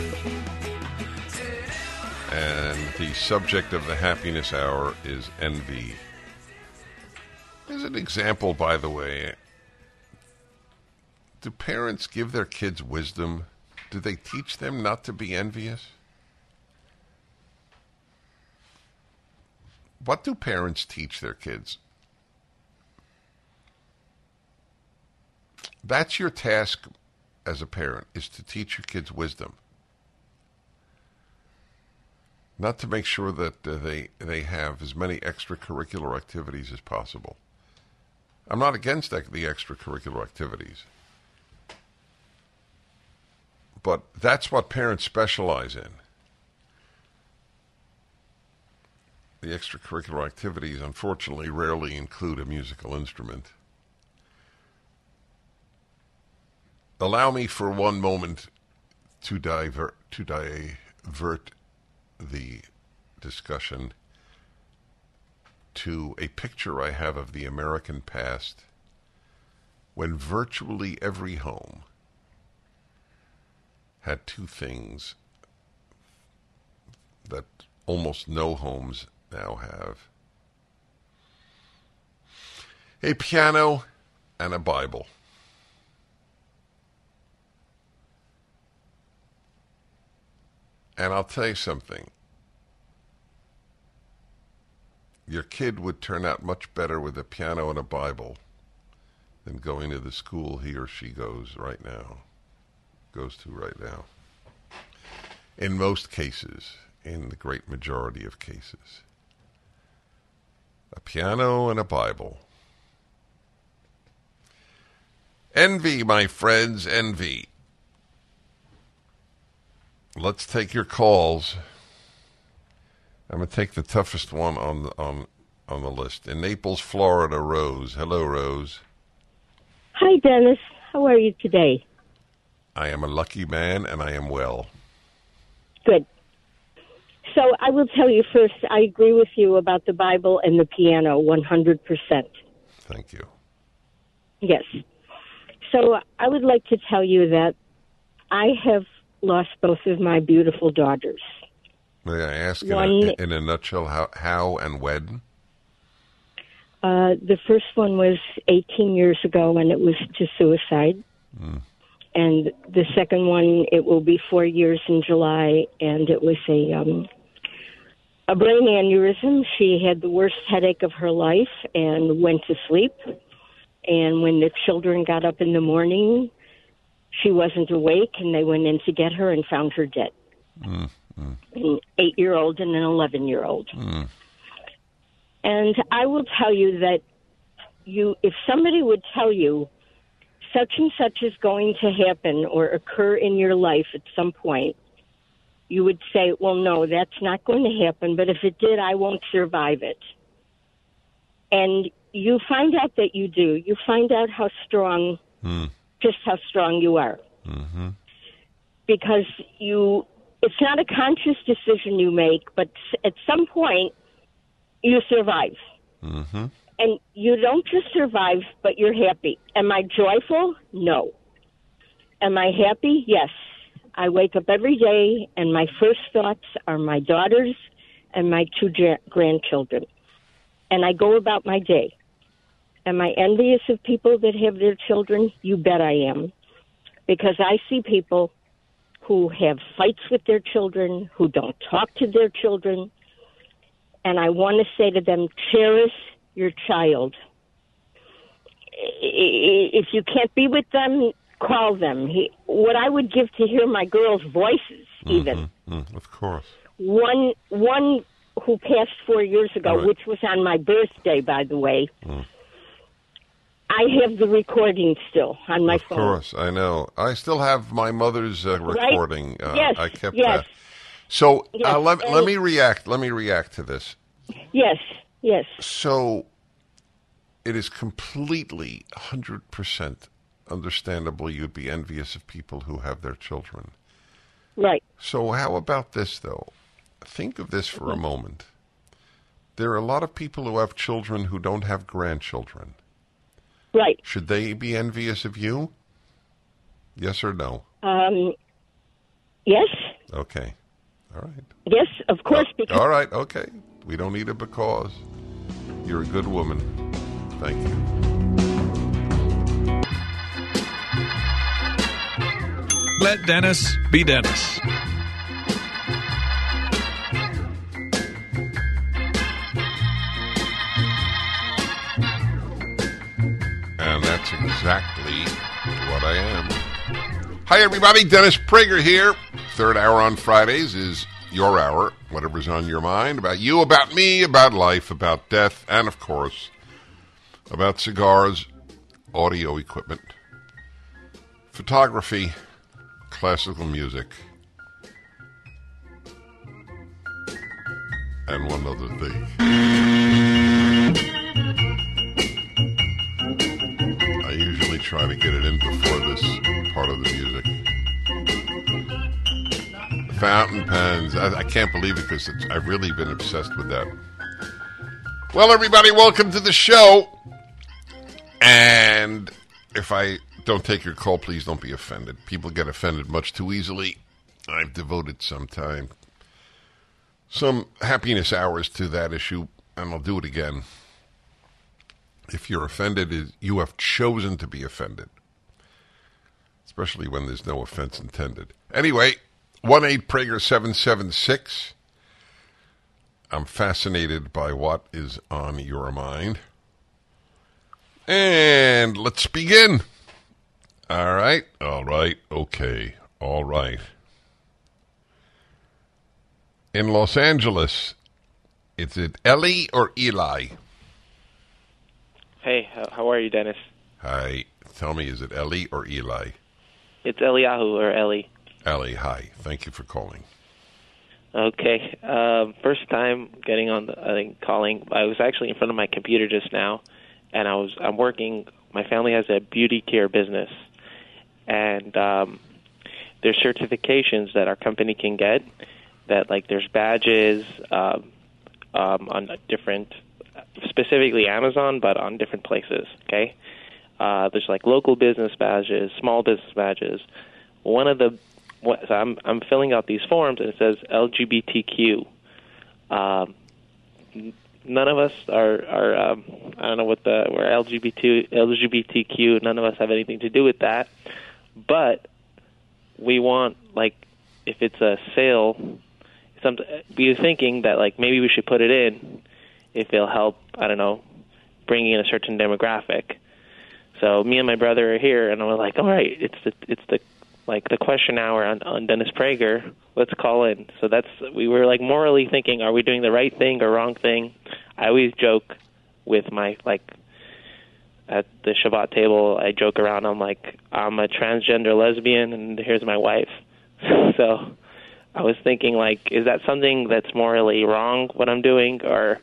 Speaker 4: And the subject of the happiness hour is envy. As an example, by the way, do parents give their kids wisdom? Do they teach them not to be envious? What do parents teach their kids? That's your task as a parent, is to teach your kids wisdom. Not to make sure that they have as many extracurricular activities as possible. I'm not against the extracurricular activities. But that's what parents specialize in. The extracurricular activities, unfortunately, rarely include a musical instrument. Allow me for one moment to divert the discussion to a picture I have of the American past when virtually every home had two things that almost no homes now have: a piano and a Bible. And I'll tell you something. Your kid would turn out much better with a piano and a Bible than going to the school he or she goes to right now. In most cases, in the great majority of cases. A piano and a Bible. Envy, my friends, envy. Let's take your calls. I'm going to take the toughest one on the list. In Naples, Florida, Rose. Hello, Rose.
Speaker 9: Hi, Dennis. How are you today?
Speaker 4: I am a lucky man, and I am well.
Speaker 9: Good. So I will tell you first, I agree with you about the Bible and the piano 100%.
Speaker 4: Thank you.
Speaker 9: Yes. So I would like to tell you that I have lost both of my beautiful daughters.
Speaker 4: May I ask in a nutshell how and when?
Speaker 9: The first one was 18 years ago, and it was to suicide. Mm. And the second one, it will be 4 years in July, and it was a brain aneurysm. She had the worst headache of her life and went to sleep. And when the children got up in the morning, she wasn't awake, and they went in to get her and found her dead. An 8-year-old and an 11-year-old. And I will tell you that if somebody would tell you such and such is going to happen or occur in your life at some point, you would say, well, no, that's not going to happen, but if it did, I won't survive it. And you find out that you do. You find out how strong, just how strong you are. Mm-hmm. Because it's not a conscious decision you make, but at some point, you survive. Mm-hmm. And you don't just survive, but you're happy. Am I joyful? No. Am I happy? Yes. I wake up every day, and my first thoughts are my daughters and my 2 grandchildren. And I go about my day. Am I envious of people that have their children? You bet I am. Because I see people who have fights with their children, who don't talk to their children. And I want to say to them, cherish your child. If you can't be with them, call them. What I would give to hear my girls' voices, even.
Speaker 4: Of course.
Speaker 9: One who passed 4 years ago, which was on my birthday, by the way. I have the recording still on my phone.
Speaker 4: Of course, I know. I still have my mother's recording.
Speaker 9: Right? Yes,
Speaker 4: I kept
Speaker 9: yes.
Speaker 4: that. So
Speaker 9: Yes,
Speaker 4: let me react. Let me react to this.
Speaker 9: Yes, yes.
Speaker 4: So it is completely 100% understandable you'd be envious of people who have their children.
Speaker 9: Right.
Speaker 4: So how about this, though? Think of this for a moment. There are a lot of people who have children who don't have grandchildren.
Speaker 9: Right.
Speaker 4: Should they be envious of you? Yes or no?
Speaker 9: Yes.
Speaker 4: Okay. All right.
Speaker 9: Yes, of course. Because
Speaker 4: all right. Okay. We don't need a because. You're a good woman. Thank you.
Speaker 10: Let Dennis be Dennis.
Speaker 4: And that's exactly what I am. Hi, everybody. Dennis Prager here. Third hour on Fridays is your hour. Whatever's on your mind about you, about me, about life, about death, and, of course, about cigars, audio equipment, photography, classical music, and one other thing. I usually try to get it in before this part of the music. Fountain pens. I can't believe it because I've really been obsessed with that. Well, everybody, welcome to the show. And if I don't take your call, please don't be offended. People get offended much too easily. I've devoted some time, some happiness hours to that issue, and I'll do it again. If you're offended, you have chosen to be offended, especially when there's no offense intended. Anyway, 1-8-PRAGER-776. I'm fascinated by what is on your mind. And let's begin. All right, okay, all right. In Los Angeles, is it Ellie or Eli?
Speaker 11: Hey, how are you, Dennis?
Speaker 4: Hi. Tell me, is it Ellie or Eli?
Speaker 11: It's Eliyahu or Ellie.
Speaker 4: Ellie, hi. Thank you for calling.
Speaker 11: Okay. First time getting on calling. I was actually in front of my computer just now, and I'm working. My family has a beauty care business, and there's certifications that our company can get. That there's badges on different, specifically Amazon, but on different places. Okay. There's local business badges, small business badges. So I'm filling out these forms, and it says LGBTQ. None of us are I don't know we're LGBTQ. None of us have anything to do with that. But we want, if it's a sale, we're thinking that maybe we should put it in if it'll help, I don't know, bring in a certain demographic. So me and my brother are here, and we're like, all right, it's the question hour on Dennis Prager. Let's call in. So we were morally thinking, are we doing the right thing or wrong thing? I always joke with my at the Shabbat table. I joke around. I'm I'm a transgender lesbian, and here's my wife. So I was thinking, is that something that's morally wrong what I'm doing, or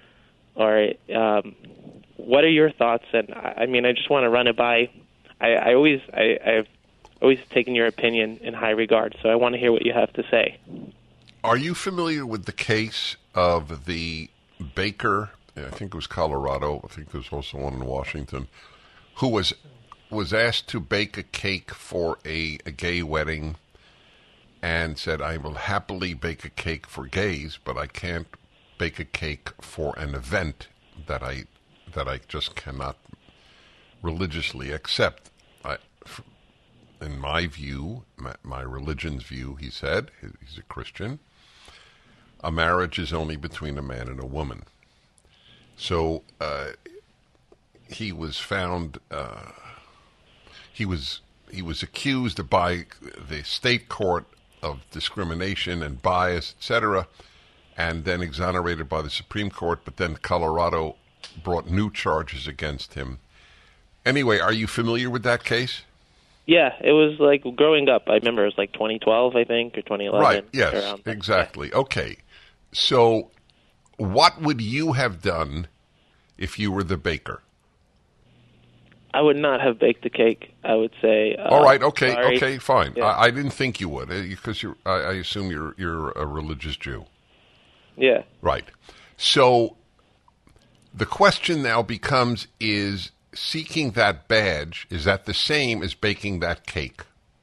Speaker 11: what are your thoughts? And I just want to run it by. I've always taken your opinion in high regard, so I want to hear what you have to say.
Speaker 4: Are you familiar with the case of the baker I think it was Colorado, I think there was also one in Washington, who was asked to bake a cake for a gay wedding and said, I will happily bake a cake for gays, but I can't bake a cake for an event that I just cannot religiously accept. In my view, my religion's view, he said, he's a Christian, a marriage is only between a man and a woman. So he was found, he was accused by the state court of discrimination and bias, etc., and then exonerated by the Supreme Court, but then Colorado brought new charges against him. Anyway, are you familiar with that case?
Speaker 11: Yeah, it was like growing up. I remember it was like 2012, I think, or 2011.
Speaker 4: Right, yes, exactly. Yeah. Okay, so what would you have done if you were the baker?
Speaker 11: I would not have baked the cake. I would say.
Speaker 4: All right. Okay.
Speaker 11: Sorry.
Speaker 4: Okay. Fine.
Speaker 11: Yeah.
Speaker 4: I didn't think you would because I assume you're a religious Jew.
Speaker 11: Yeah.
Speaker 4: Right. So the question now becomes: is seeking that badge, is that the same as baking that cake?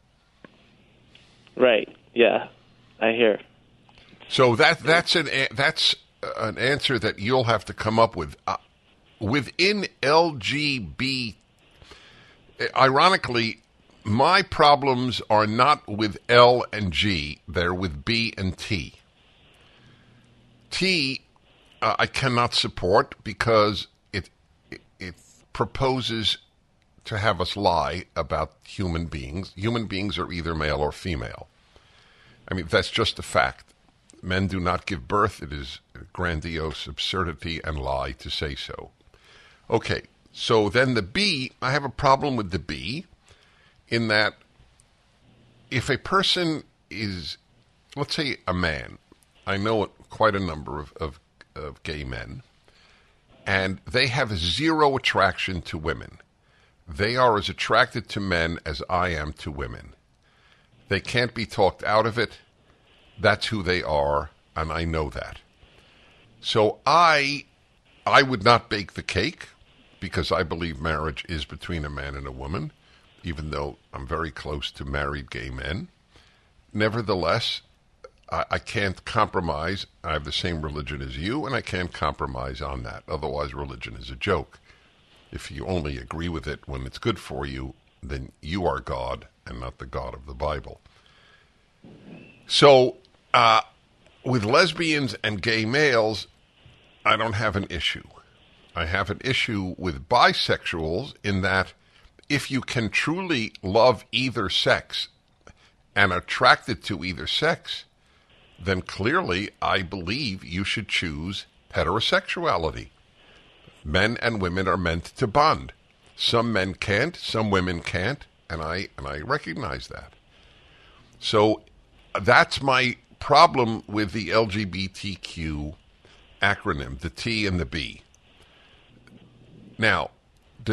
Speaker 11: Right. Yeah. I hear.
Speaker 4: So that's an answer that you'll have to come up with within LGBT. Ironically, my problems are not with L and G; they're with B and T. T, I cannot support because it proposes to have us lie about human beings. Human beings are either male or female. I mean, that's just a fact. Men do not give birth. It is a grandiose absurdity and lie to say so. Okay, so then the B, I have a problem with the B in that if a person is, let's say a man, I know quite a number of gay men, and they have zero attraction to women. They are as attracted to men as I am to women. They can't be talked out of it. That's who they are, and I know that. So I would not bake the cake because I believe marriage is between a man and a woman, even though I'm very close to married gay men. Nevertheless, I can't compromise. I have the same religion as you, and I can't compromise on that. Otherwise, religion is a joke. If you only agree with it when it's good for you, then you are God and not the God of the Bible. So, with lesbians and gay males, I don't have an issue. I have an issue with bisexuals in that if you can truly love either sex and attracted to either sex, then clearly I believe you should choose heterosexuality. Men and women are meant to bond. Some men can't, some women can't, and I recognize that. So that's my problem with the LGBTQ acronym, the T and the B. Now,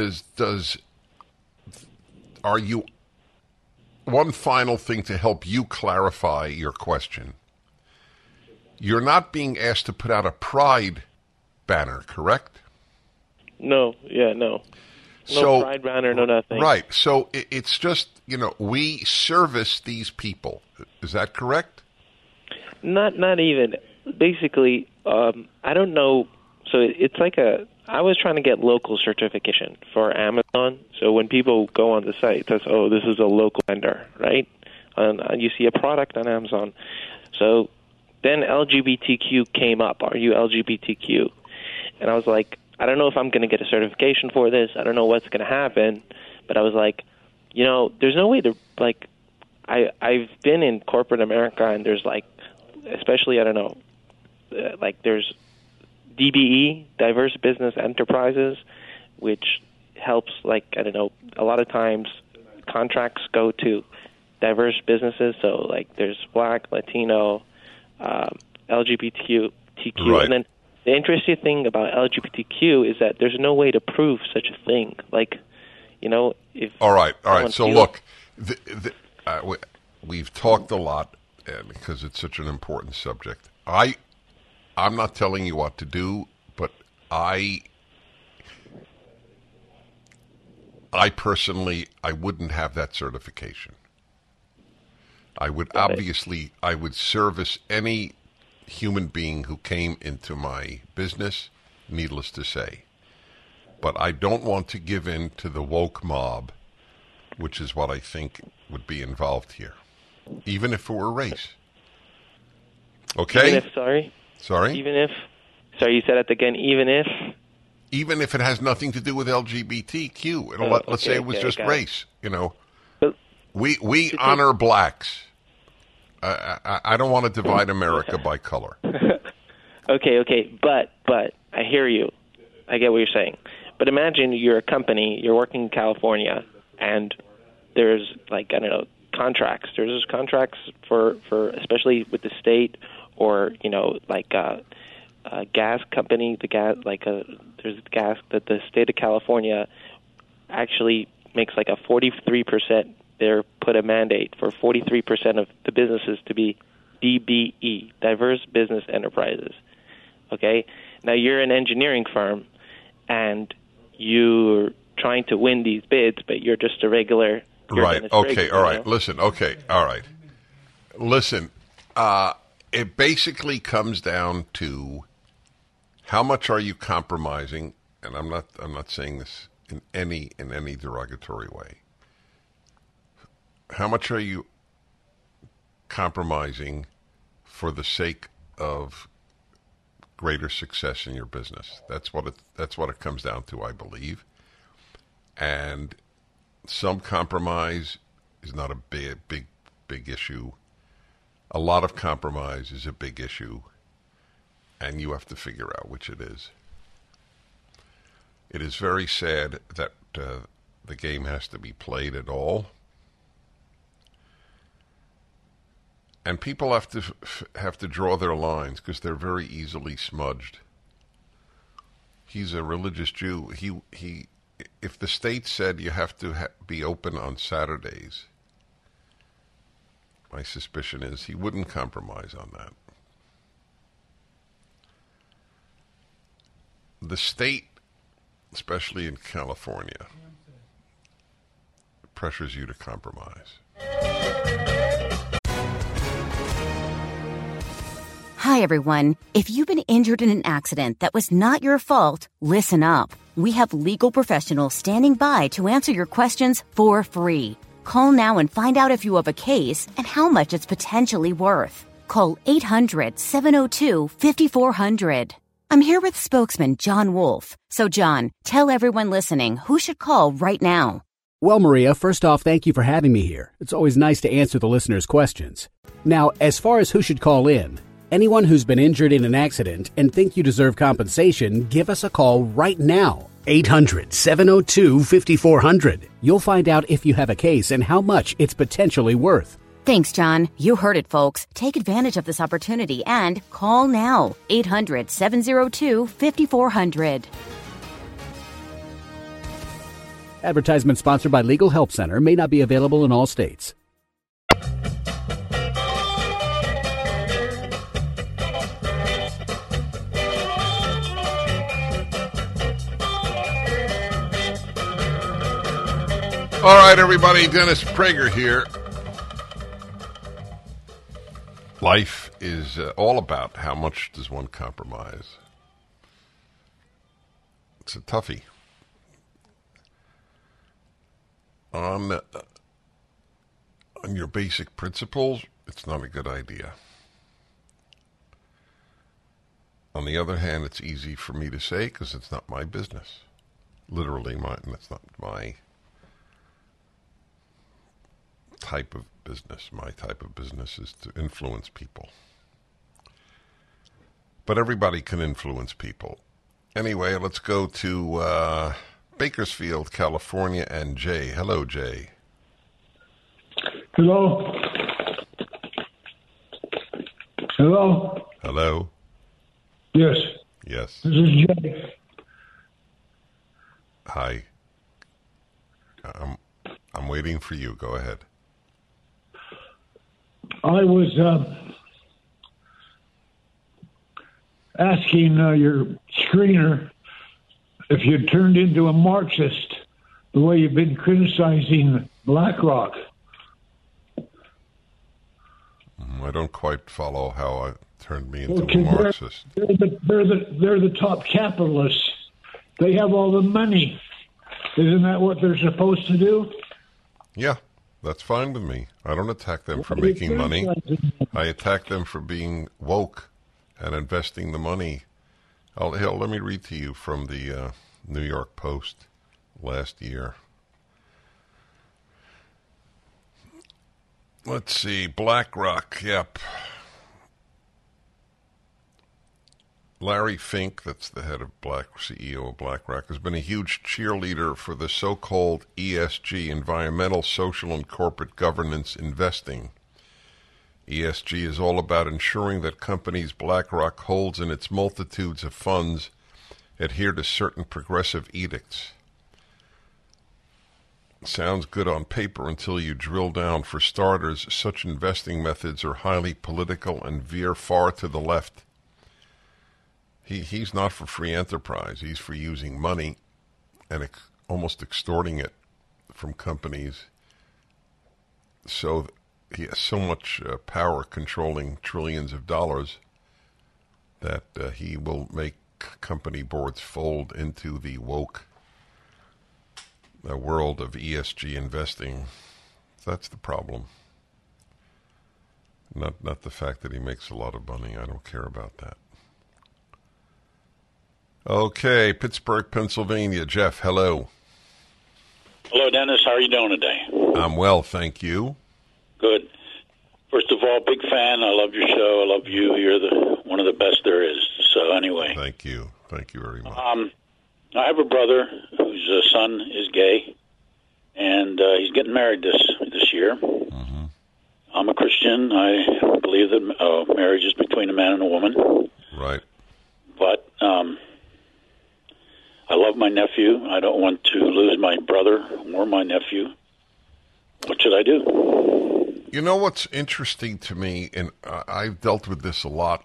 Speaker 4: are you, one final thing to help you clarify your question. You're not being asked to put out a pride banner, correct?
Speaker 11: No, yeah, no. No pride banner, no nothing.
Speaker 4: Right, so it's just, we service these people. Is that correct?
Speaker 11: Not even. Basically, I don't know. So it's like I was trying to get local certification for Amazon. So when people go on the site, it says, oh, this is a local vendor, right? And you see a product on Amazon. So then LGBTQ came up. Are you LGBTQ? And I was like, I don't know if I'm going to get a certification for this. I don't know what's going to happen. But I was like, there's no way to, like, I've been in corporate America, and there's, like, especially, I don't know, like there's DBE, Diverse Business Enterprises, which helps, like, I don't know, a lot of times contracts go to diverse businesses. So, like, there's Black, Latino, LGBTQ,
Speaker 4: right.
Speaker 11: And then the interesting thing about LGBTQ is that there's no way to prove such a thing. Like, if... All right.
Speaker 4: So, look, we've talked a lot because it's such an important subject. I'm not telling you what to do, but I personally, I wouldn't have that certification. I would I would service any human being who came into my business, needless to say. But I don't want to give in to the woke mob, which is what I think would be involved here, even if it were race. Okay?
Speaker 11: Even if, sorry?
Speaker 4: Sorry?
Speaker 11: Even if, sorry, you said it again, even if?
Speaker 4: Even if it has nothing to do with LGBTQ. Let's say it was just race, you know.
Speaker 11: But,
Speaker 4: we honor blacks. I don't want to divide America by color.
Speaker 11: Okay, but I hear you. I get what you're saying. But imagine you're a company, you're working in California, and there's, like, I don't know, contracts. There's contracts for especially with the state or, you know, like a gas company, there's gas that the state of California actually makes like a 43%. They're put a mandate for 43% of the businesses to be DBE, diverse business enterprises. Okay? Now you're an engineering firm and you're trying to win these bids, but you're just a regular.
Speaker 4: Right. Okay. All right. Listen. Okay. All right. Listen. It basically comes down to how much are you compromising, and I'm not saying this in any derogatory way. How much are you compromising for the sake of greater success in your business? That's what it comes down to, I believe. And some compromise is not a big issue. A lot of compromise is a big issue, and you have to figure out which it is. It is very sad that the game has to be played at all. And people have to draw their lines because they're very easily smudged. He's a religious Jew. He if the state said you have to be open on Saturdays, my suspicion is he wouldn't compromise on that. The state, especially in California, pressures you to compromise.
Speaker 12: Hi, everyone. If you've been injured in an accident that was not your fault, listen up. We have legal professionals standing by to answer your questions for free. Call now and find out if you have a case and how much it's potentially worth. Call 800-702-5400. I'm here with spokesman John Wolf. So, John, tell everyone listening who should call right now.
Speaker 13: Well, Maria, first off, thank you for having me here. It's always nice to answer the listeners' questions. Now, as far as who should call in, anyone who's been injured in an accident and think you deserve compensation, give us a call right now. 800-702-5400. You'll find out if you have a case and how much it's potentially worth.
Speaker 12: Thanks, John. You heard it, folks. Take advantage of this opportunity and call now. 800-702-5400.
Speaker 13: Advertisement sponsored by Legal Help Center. May not be available in all states.
Speaker 4: All right, everybody, Dennis Prager here. Life is all about how much does one compromise. It's a toughie. On your basic principles, it's not a good idea. On the other hand, it's easy for me to say because it's not my business. Literally mine. That's not my type of business. My type of business is to influence people. But everybody can influence people. Anyway, let's go to Bakersfield, California, and Jay. Hello, Jay.
Speaker 14: Hello. Hello.
Speaker 4: Hello.
Speaker 14: Yes.
Speaker 4: Yes.
Speaker 14: This is Jay.
Speaker 4: Hi. I'm waiting for you. Go ahead.
Speaker 14: I was asking your screener if you turned into a Marxist the way you've been criticizing BlackRock.
Speaker 4: I don't quite follow how I turned me into a Marxist.
Speaker 14: They're the top capitalists. They have all the money. Isn't that what they're supposed to do?
Speaker 4: Yeah, that's fine with me. I don't attack them for making money. I attack them for being woke and investing the money. Let me read to you from the New York Post last year. Let's see, BlackRock, yep. Larry Fink, that's the head of CEO of BlackRock, has been a huge cheerleader for the so-called ESG, environmental, social, and corporate governance investing. ESG is all about ensuring that companies BlackRock holds in its multitudes of funds adhere to certain progressive edicts. Sounds good on paper until you drill down. For starters, such investing methods are highly political and veer far to the left. He's not for free enterprise. He's for using money and almost extorting it from companies. So he has so much power controlling trillions of dollars that he will make company boards fold into the woke world of ESG investing. That's the problem. Not the fact that he makes a lot of money. I don't care about that. Okay, Pittsburgh, Pennsylvania. Jeff, hello.
Speaker 15: Hello, Dennis. How are you doing today?
Speaker 4: I'm well, thank you.
Speaker 15: Good. First of all, big fan. I love your show. I love you. You're one of the best there is. So anyway.
Speaker 4: Thank you. Thank you very much.
Speaker 15: I have a brother whose son is gay, and he's getting married this year. Mm-hmm. I'm a Christian. I believe that marriage is between a man and a woman.
Speaker 4: Right.
Speaker 15: But I love my nephew. I don't want to lose my brother or my nephew. What should I do?
Speaker 4: You know what's interesting to me, and I've dealt with this a lot.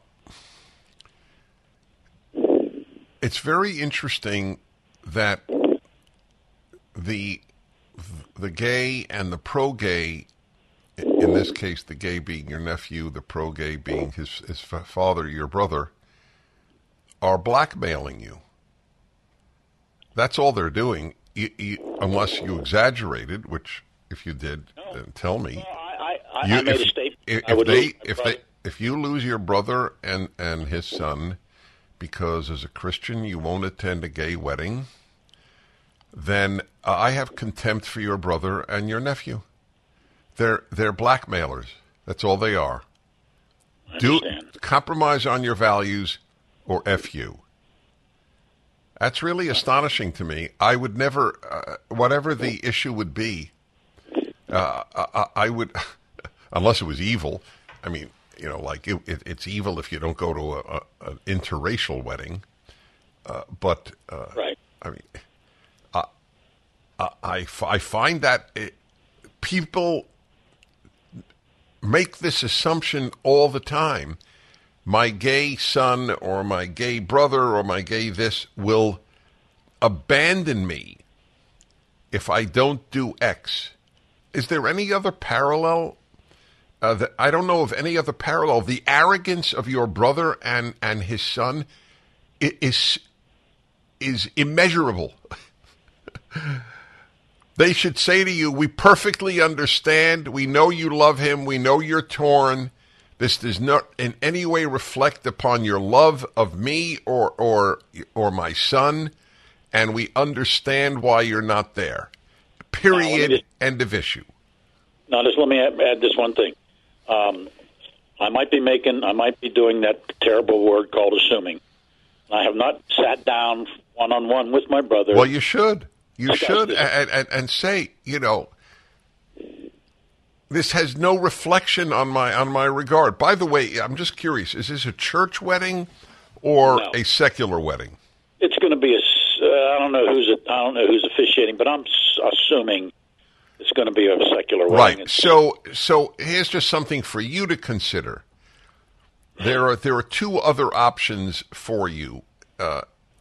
Speaker 4: It's very interesting that the gay and the pro-gay, in this case the gay being your nephew, the pro-gay being his father, your brother, are blackmailing you. That's all they're doing, unless you exaggerated, which if you did, then tell me.
Speaker 15: I made a statement.
Speaker 4: If you lose your brother and his son because as a Christian you won't attend a gay wedding, then I have contempt for your brother and your nephew. They're blackmailers. That's all they are. Compromise on your values or F you. That's really astonishing to me. I would never, whatever the issue would be, I would, unless it was evil. I mean, you know, like it's evil if you don't go to an interracial wedding. But
Speaker 15: right.
Speaker 4: I mean, I find that people make this assumption all the time. My gay son or my gay brother or my gay this will abandon me if I don't do X. Is there any other parallel? I don't know of any other parallel. The arrogance of your brother and his son is immeasurable. They should say to you, we perfectly understand. We know you love him. We know you're torn. This does not in any way reflect upon your love of me or my son, and we understand why you're not there. Period. End of issue.
Speaker 15: Now, just let me add this one thing. I might be doing that terrible word called assuming. I have not sat down one-on-one with my brother.
Speaker 4: Well, you should. You should, and say, you know, this has no reflection on my regard. By the way, I'm just curious: is this a church wedding or a secular wedding?
Speaker 15: It's going to be I don't know who's officiating, but I'm assuming it's going to be a secular wedding.
Speaker 4: Right. So here's just something for you to consider. There are two other options for you.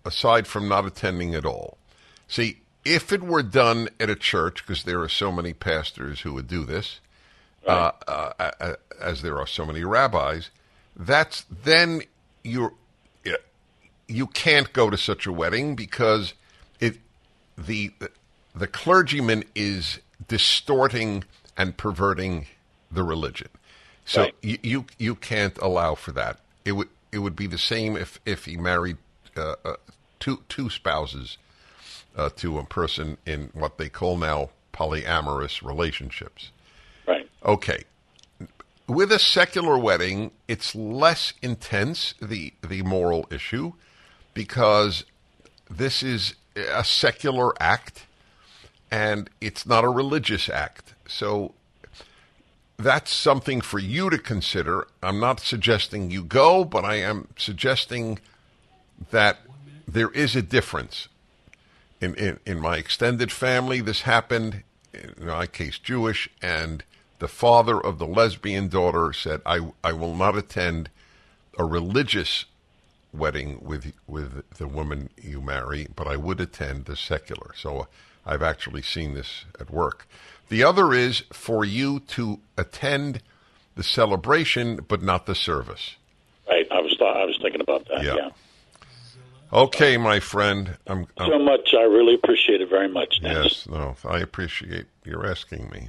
Speaker 4: aside from not attending at all. See, if it were done at a church, because there are so many pastors who would do this, right. As there are so many rabbis, then you can't go to such a wedding because the clergyman is distorting and perverting the religion. So right. you can't allow for that. It would be the same if he married two spouses to a person in what they call now polyamorous relationships.
Speaker 15: Right.
Speaker 4: Okay. With a secular wedding, it's less intense, the moral issue, because this is a secular act and it's not a religious act. So that's something for you to consider. I'm not suggesting you go, but I am suggesting that there is a difference. In my extended family, this happened, in my case Jewish, and the father of the lesbian daughter said, I will not attend a religious wedding with the woman you marry, but I would attend the secular. So I've actually seen this at work. The other is for you to attend the celebration, but not the service.
Speaker 15: Right. I was thinking about that. Yeah.
Speaker 4: Okay, my friend. I'm
Speaker 15: so much. I really appreciate it very much, Dennis.
Speaker 4: Yes. No, I appreciate your asking me.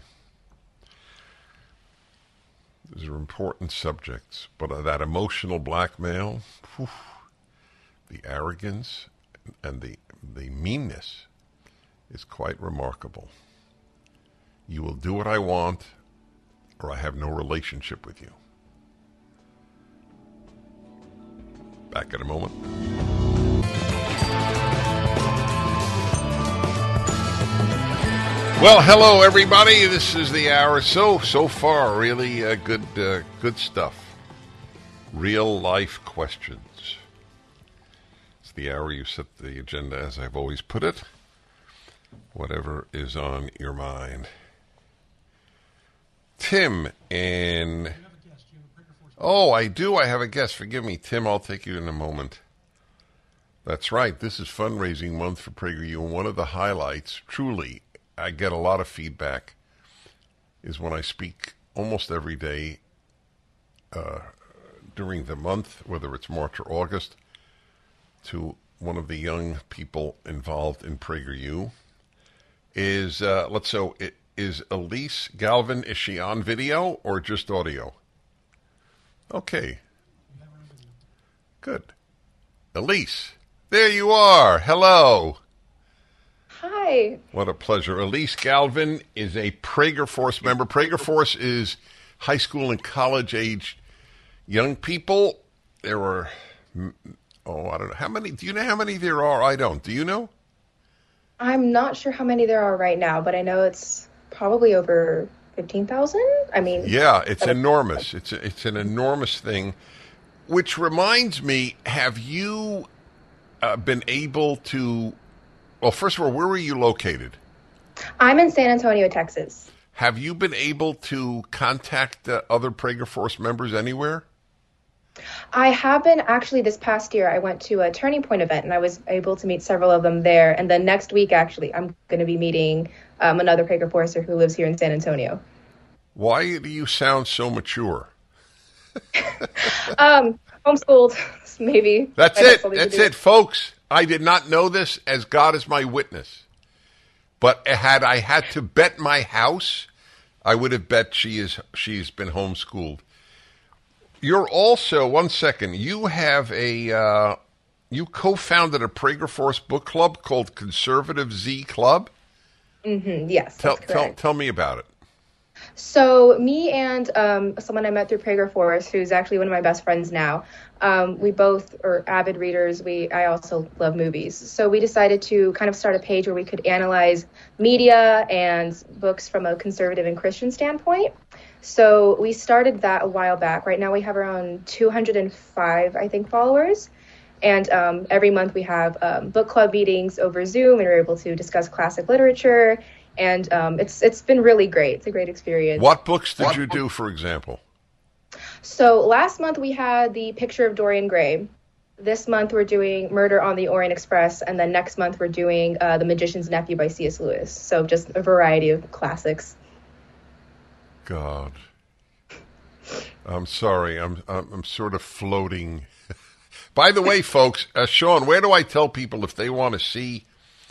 Speaker 4: These are important subjects, but that emotional blackmail, the arrogance, and the meanness is quite remarkable. You will do what I want, or I have no relationship with you. Back in a moment. Well, hello, everybody. This is the hour. So far, really good stuff. Real life questions. It's the hour you set the agenda, as I've always put it. Whatever is on your mind. Tim in... Oh, I do. I have a guest. Forgive me, Tim. I'll take you in a moment. That's right. This is fundraising month for PragerU, and one of the highlights, truly, I get a lot of feedback, is when I speak almost every day during the month, whether it's March or August, to one of the young people involved in PragerU. Is Elise Galvin, is she on video or just audio? Okay. Good. Elise, there you are. Hello.
Speaker 16: Hi.
Speaker 4: What a pleasure. Elise Galvin is a Prager Force member. Prager Force is high school and college age young people. There are, I don't know. How many? Do you know how many there are? I don't. Do you know?
Speaker 16: I'm not sure how many there are right now, but I know it's probably over 15,000. I mean,
Speaker 4: yeah, it's enormous. It's an enormous thing. Which reminds me, have you been able to? Well, first of all, where are you located?
Speaker 16: I'm in San Antonio, Texas.
Speaker 4: Have you been able to contact other Prager Force members anywhere?
Speaker 16: I have been. Actually, this past year, I went to a Turning Point event, and I was able to meet several of them there. And then next week, actually, I'm going to be meeting another Prager Forcer who lives here in San Antonio.
Speaker 4: Why do you sound so mature?
Speaker 16: Homeschooled, maybe.
Speaker 4: That's it. That's it, folks. I did not know this, as God is my witness. But had I had to bet my house, I would have bet she's been homeschooled. You're also, one second, you have you co-founded a Prager Force book club called Conservative Z Club?
Speaker 16: Mm-hmm, yes, tell
Speaker 4: me about it.
Speaker 16: So me and someone I met through Prager Force, who's actually one of my best friends now, we both are avid readers. I also love movies. So we decided to kind of start a page where we could analyze media and books from a conservative and Christian standpoint. So we started that a while back. Right now we have around 205, I think, followers. And every month we have book club meetings over Zoom, and we're able to discuss classic literature. And it's been really great. It's a great experience.
Speaker 4: What books did you do, for example?
Speaker 16: So last month we had The Picture of Dorian Gray. This month we're doing Murder on the Orient Express, and then next month we're doing The Magician's Nephew by C.S. Lewis. So just a variety of classics.
Speaker 4: God. I'm sorry. I'm sort of floating. By the way, folks, Sean, where do I tell people if they want to see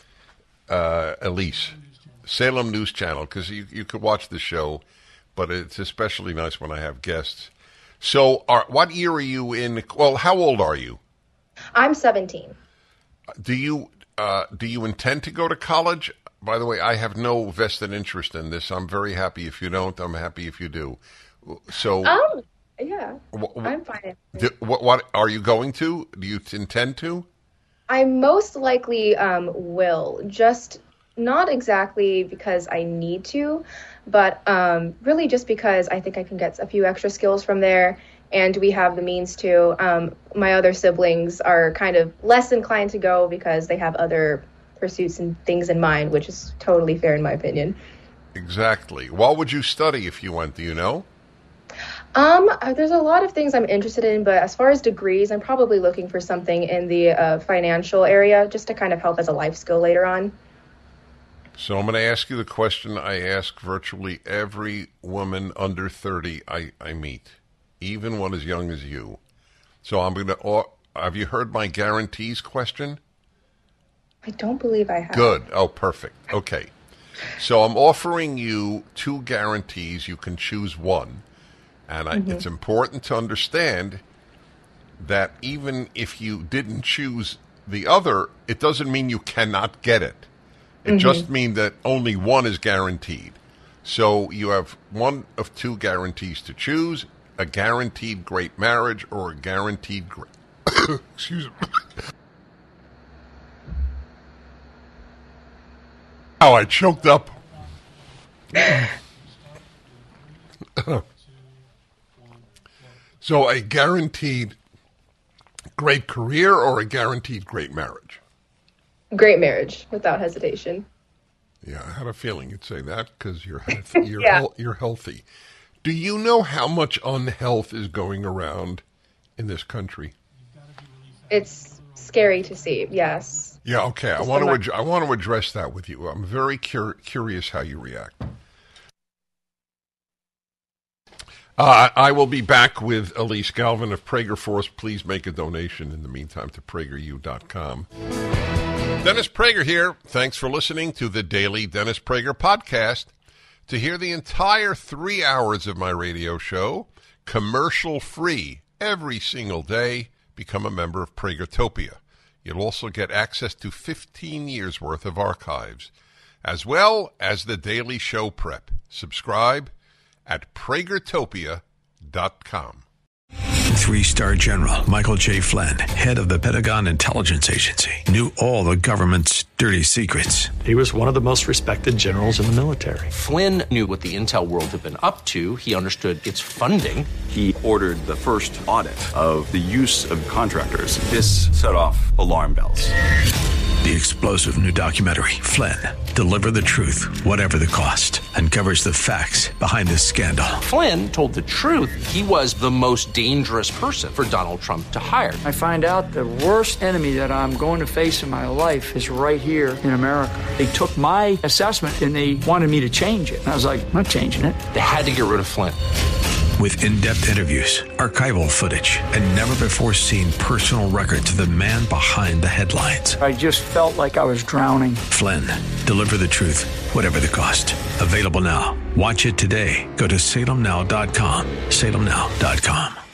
Speaker 4: Elise? Salem News Channel, because you could watch the show, but it's especially nice when I have guests. So what year are you in? Well, how old are you?
Speaker 16: I'm 17.
Speaker 4: Do you intend to go to college? By the way, I have no vested interest in this. I'm very happy if you don't. I'm happy if you do. So,
Speaker 16: yeah, I'm fine.
Speaker 4: What are you going to? Do you intend to?
Speaker 16: I most likely will. Just not exactly because I need to, but really just because I think I can get a few extra skills from there. And we have the means to. My other siblings are kind of less inclined to go because they have other pursuits and things in mind, which is totally fair in my opinion.
Speaker 4: Exactly. What would you study if you went? Do you know?
Speaker 16: There's a lot of things I'm interested in, but as far as degrees, I'm probably looking for something in the financial area just to kind of help as a life skill later on.
Speaker 4: So I'm going to ask you the question I ask virtually every woman under 30 I meet, even one as young as you. So I'm going to, have you heard my guarantees question?
Speaker 16: I don't believe I have.
Speaker 4: Good. Oh, perfect. Okay. So I'm offering you 2 guarantees. You can choose one. And it's important to understand that even if you didn't choose the other, it doesn't mean you cannot get it. It just means that only one is guaranteed. So you have one of 2 guarantees to choose, a guaranteed great marriage or a guaranteed great... Excuse me. Oh, I choked up. So a guaranteed great career or a guaranteed great marriage?
Speaker 16: Great marriage, without hesitation.
Speaker 4: Yeah, I had a feeling you'd say that because you're healthy. Do you know how much unhealth is going around in this country?
Speaker 16: It's scary to see, yes.
Speaker 4: Yeah, okay. I want to address that with you. I'm very curious how you react. I will be back with Elise Galvin of Prager Force. Please make a donation in the meantime to PragerU.com. Dennis Prager here. Thanks for listening to the Daily Dennis Prager Podcast. To hear the entire 3 hours of my radio show, commercial-free, every single day, become a member of Pragertopia. You'll also get access to 15 years' worth of archives, as well as the daily show prep. Subscribe at PragerTopia.com.
Speaker 1: 3-star General Michael J. Flynn, head of the Pentagon Intelligence Agency, knew all the government's dirty secrets.
Speaker 17: He was one of the most respected generals in the military.
Speaker 2: Flynn knew what the intel world had been up to. He understood its funding.
Speaker 3: He ordered the first audit of the use of contractors. This set off alarm bells.
Speaker 1: The explosive new documentary, Flynn, Deliver the Truth, Whatever the Cost, uncovers the facts behind this scandal.
Speaker 2: Flynn told the truth. He was the most dangerous person for Donald Trump to hire.
Speaker 18: I find out the worst enemy that I'm going to face in my life is right here in America. They took my assessment and they wanted me to change it. And I was like, I'm not changing it.
Speaker 2: They had to get rid of Flynn.
Speaker 1: With in-depth interviews, archival footage, and never-before-seen personal records of the man behind the headlines.
Speaker 18: I just felt like I was drowning.
Speaker 1: Flynn, Deliver the Truth, Whatever the Cost. Available now. Watch it today. Go to salemnow.com. salemnow.com.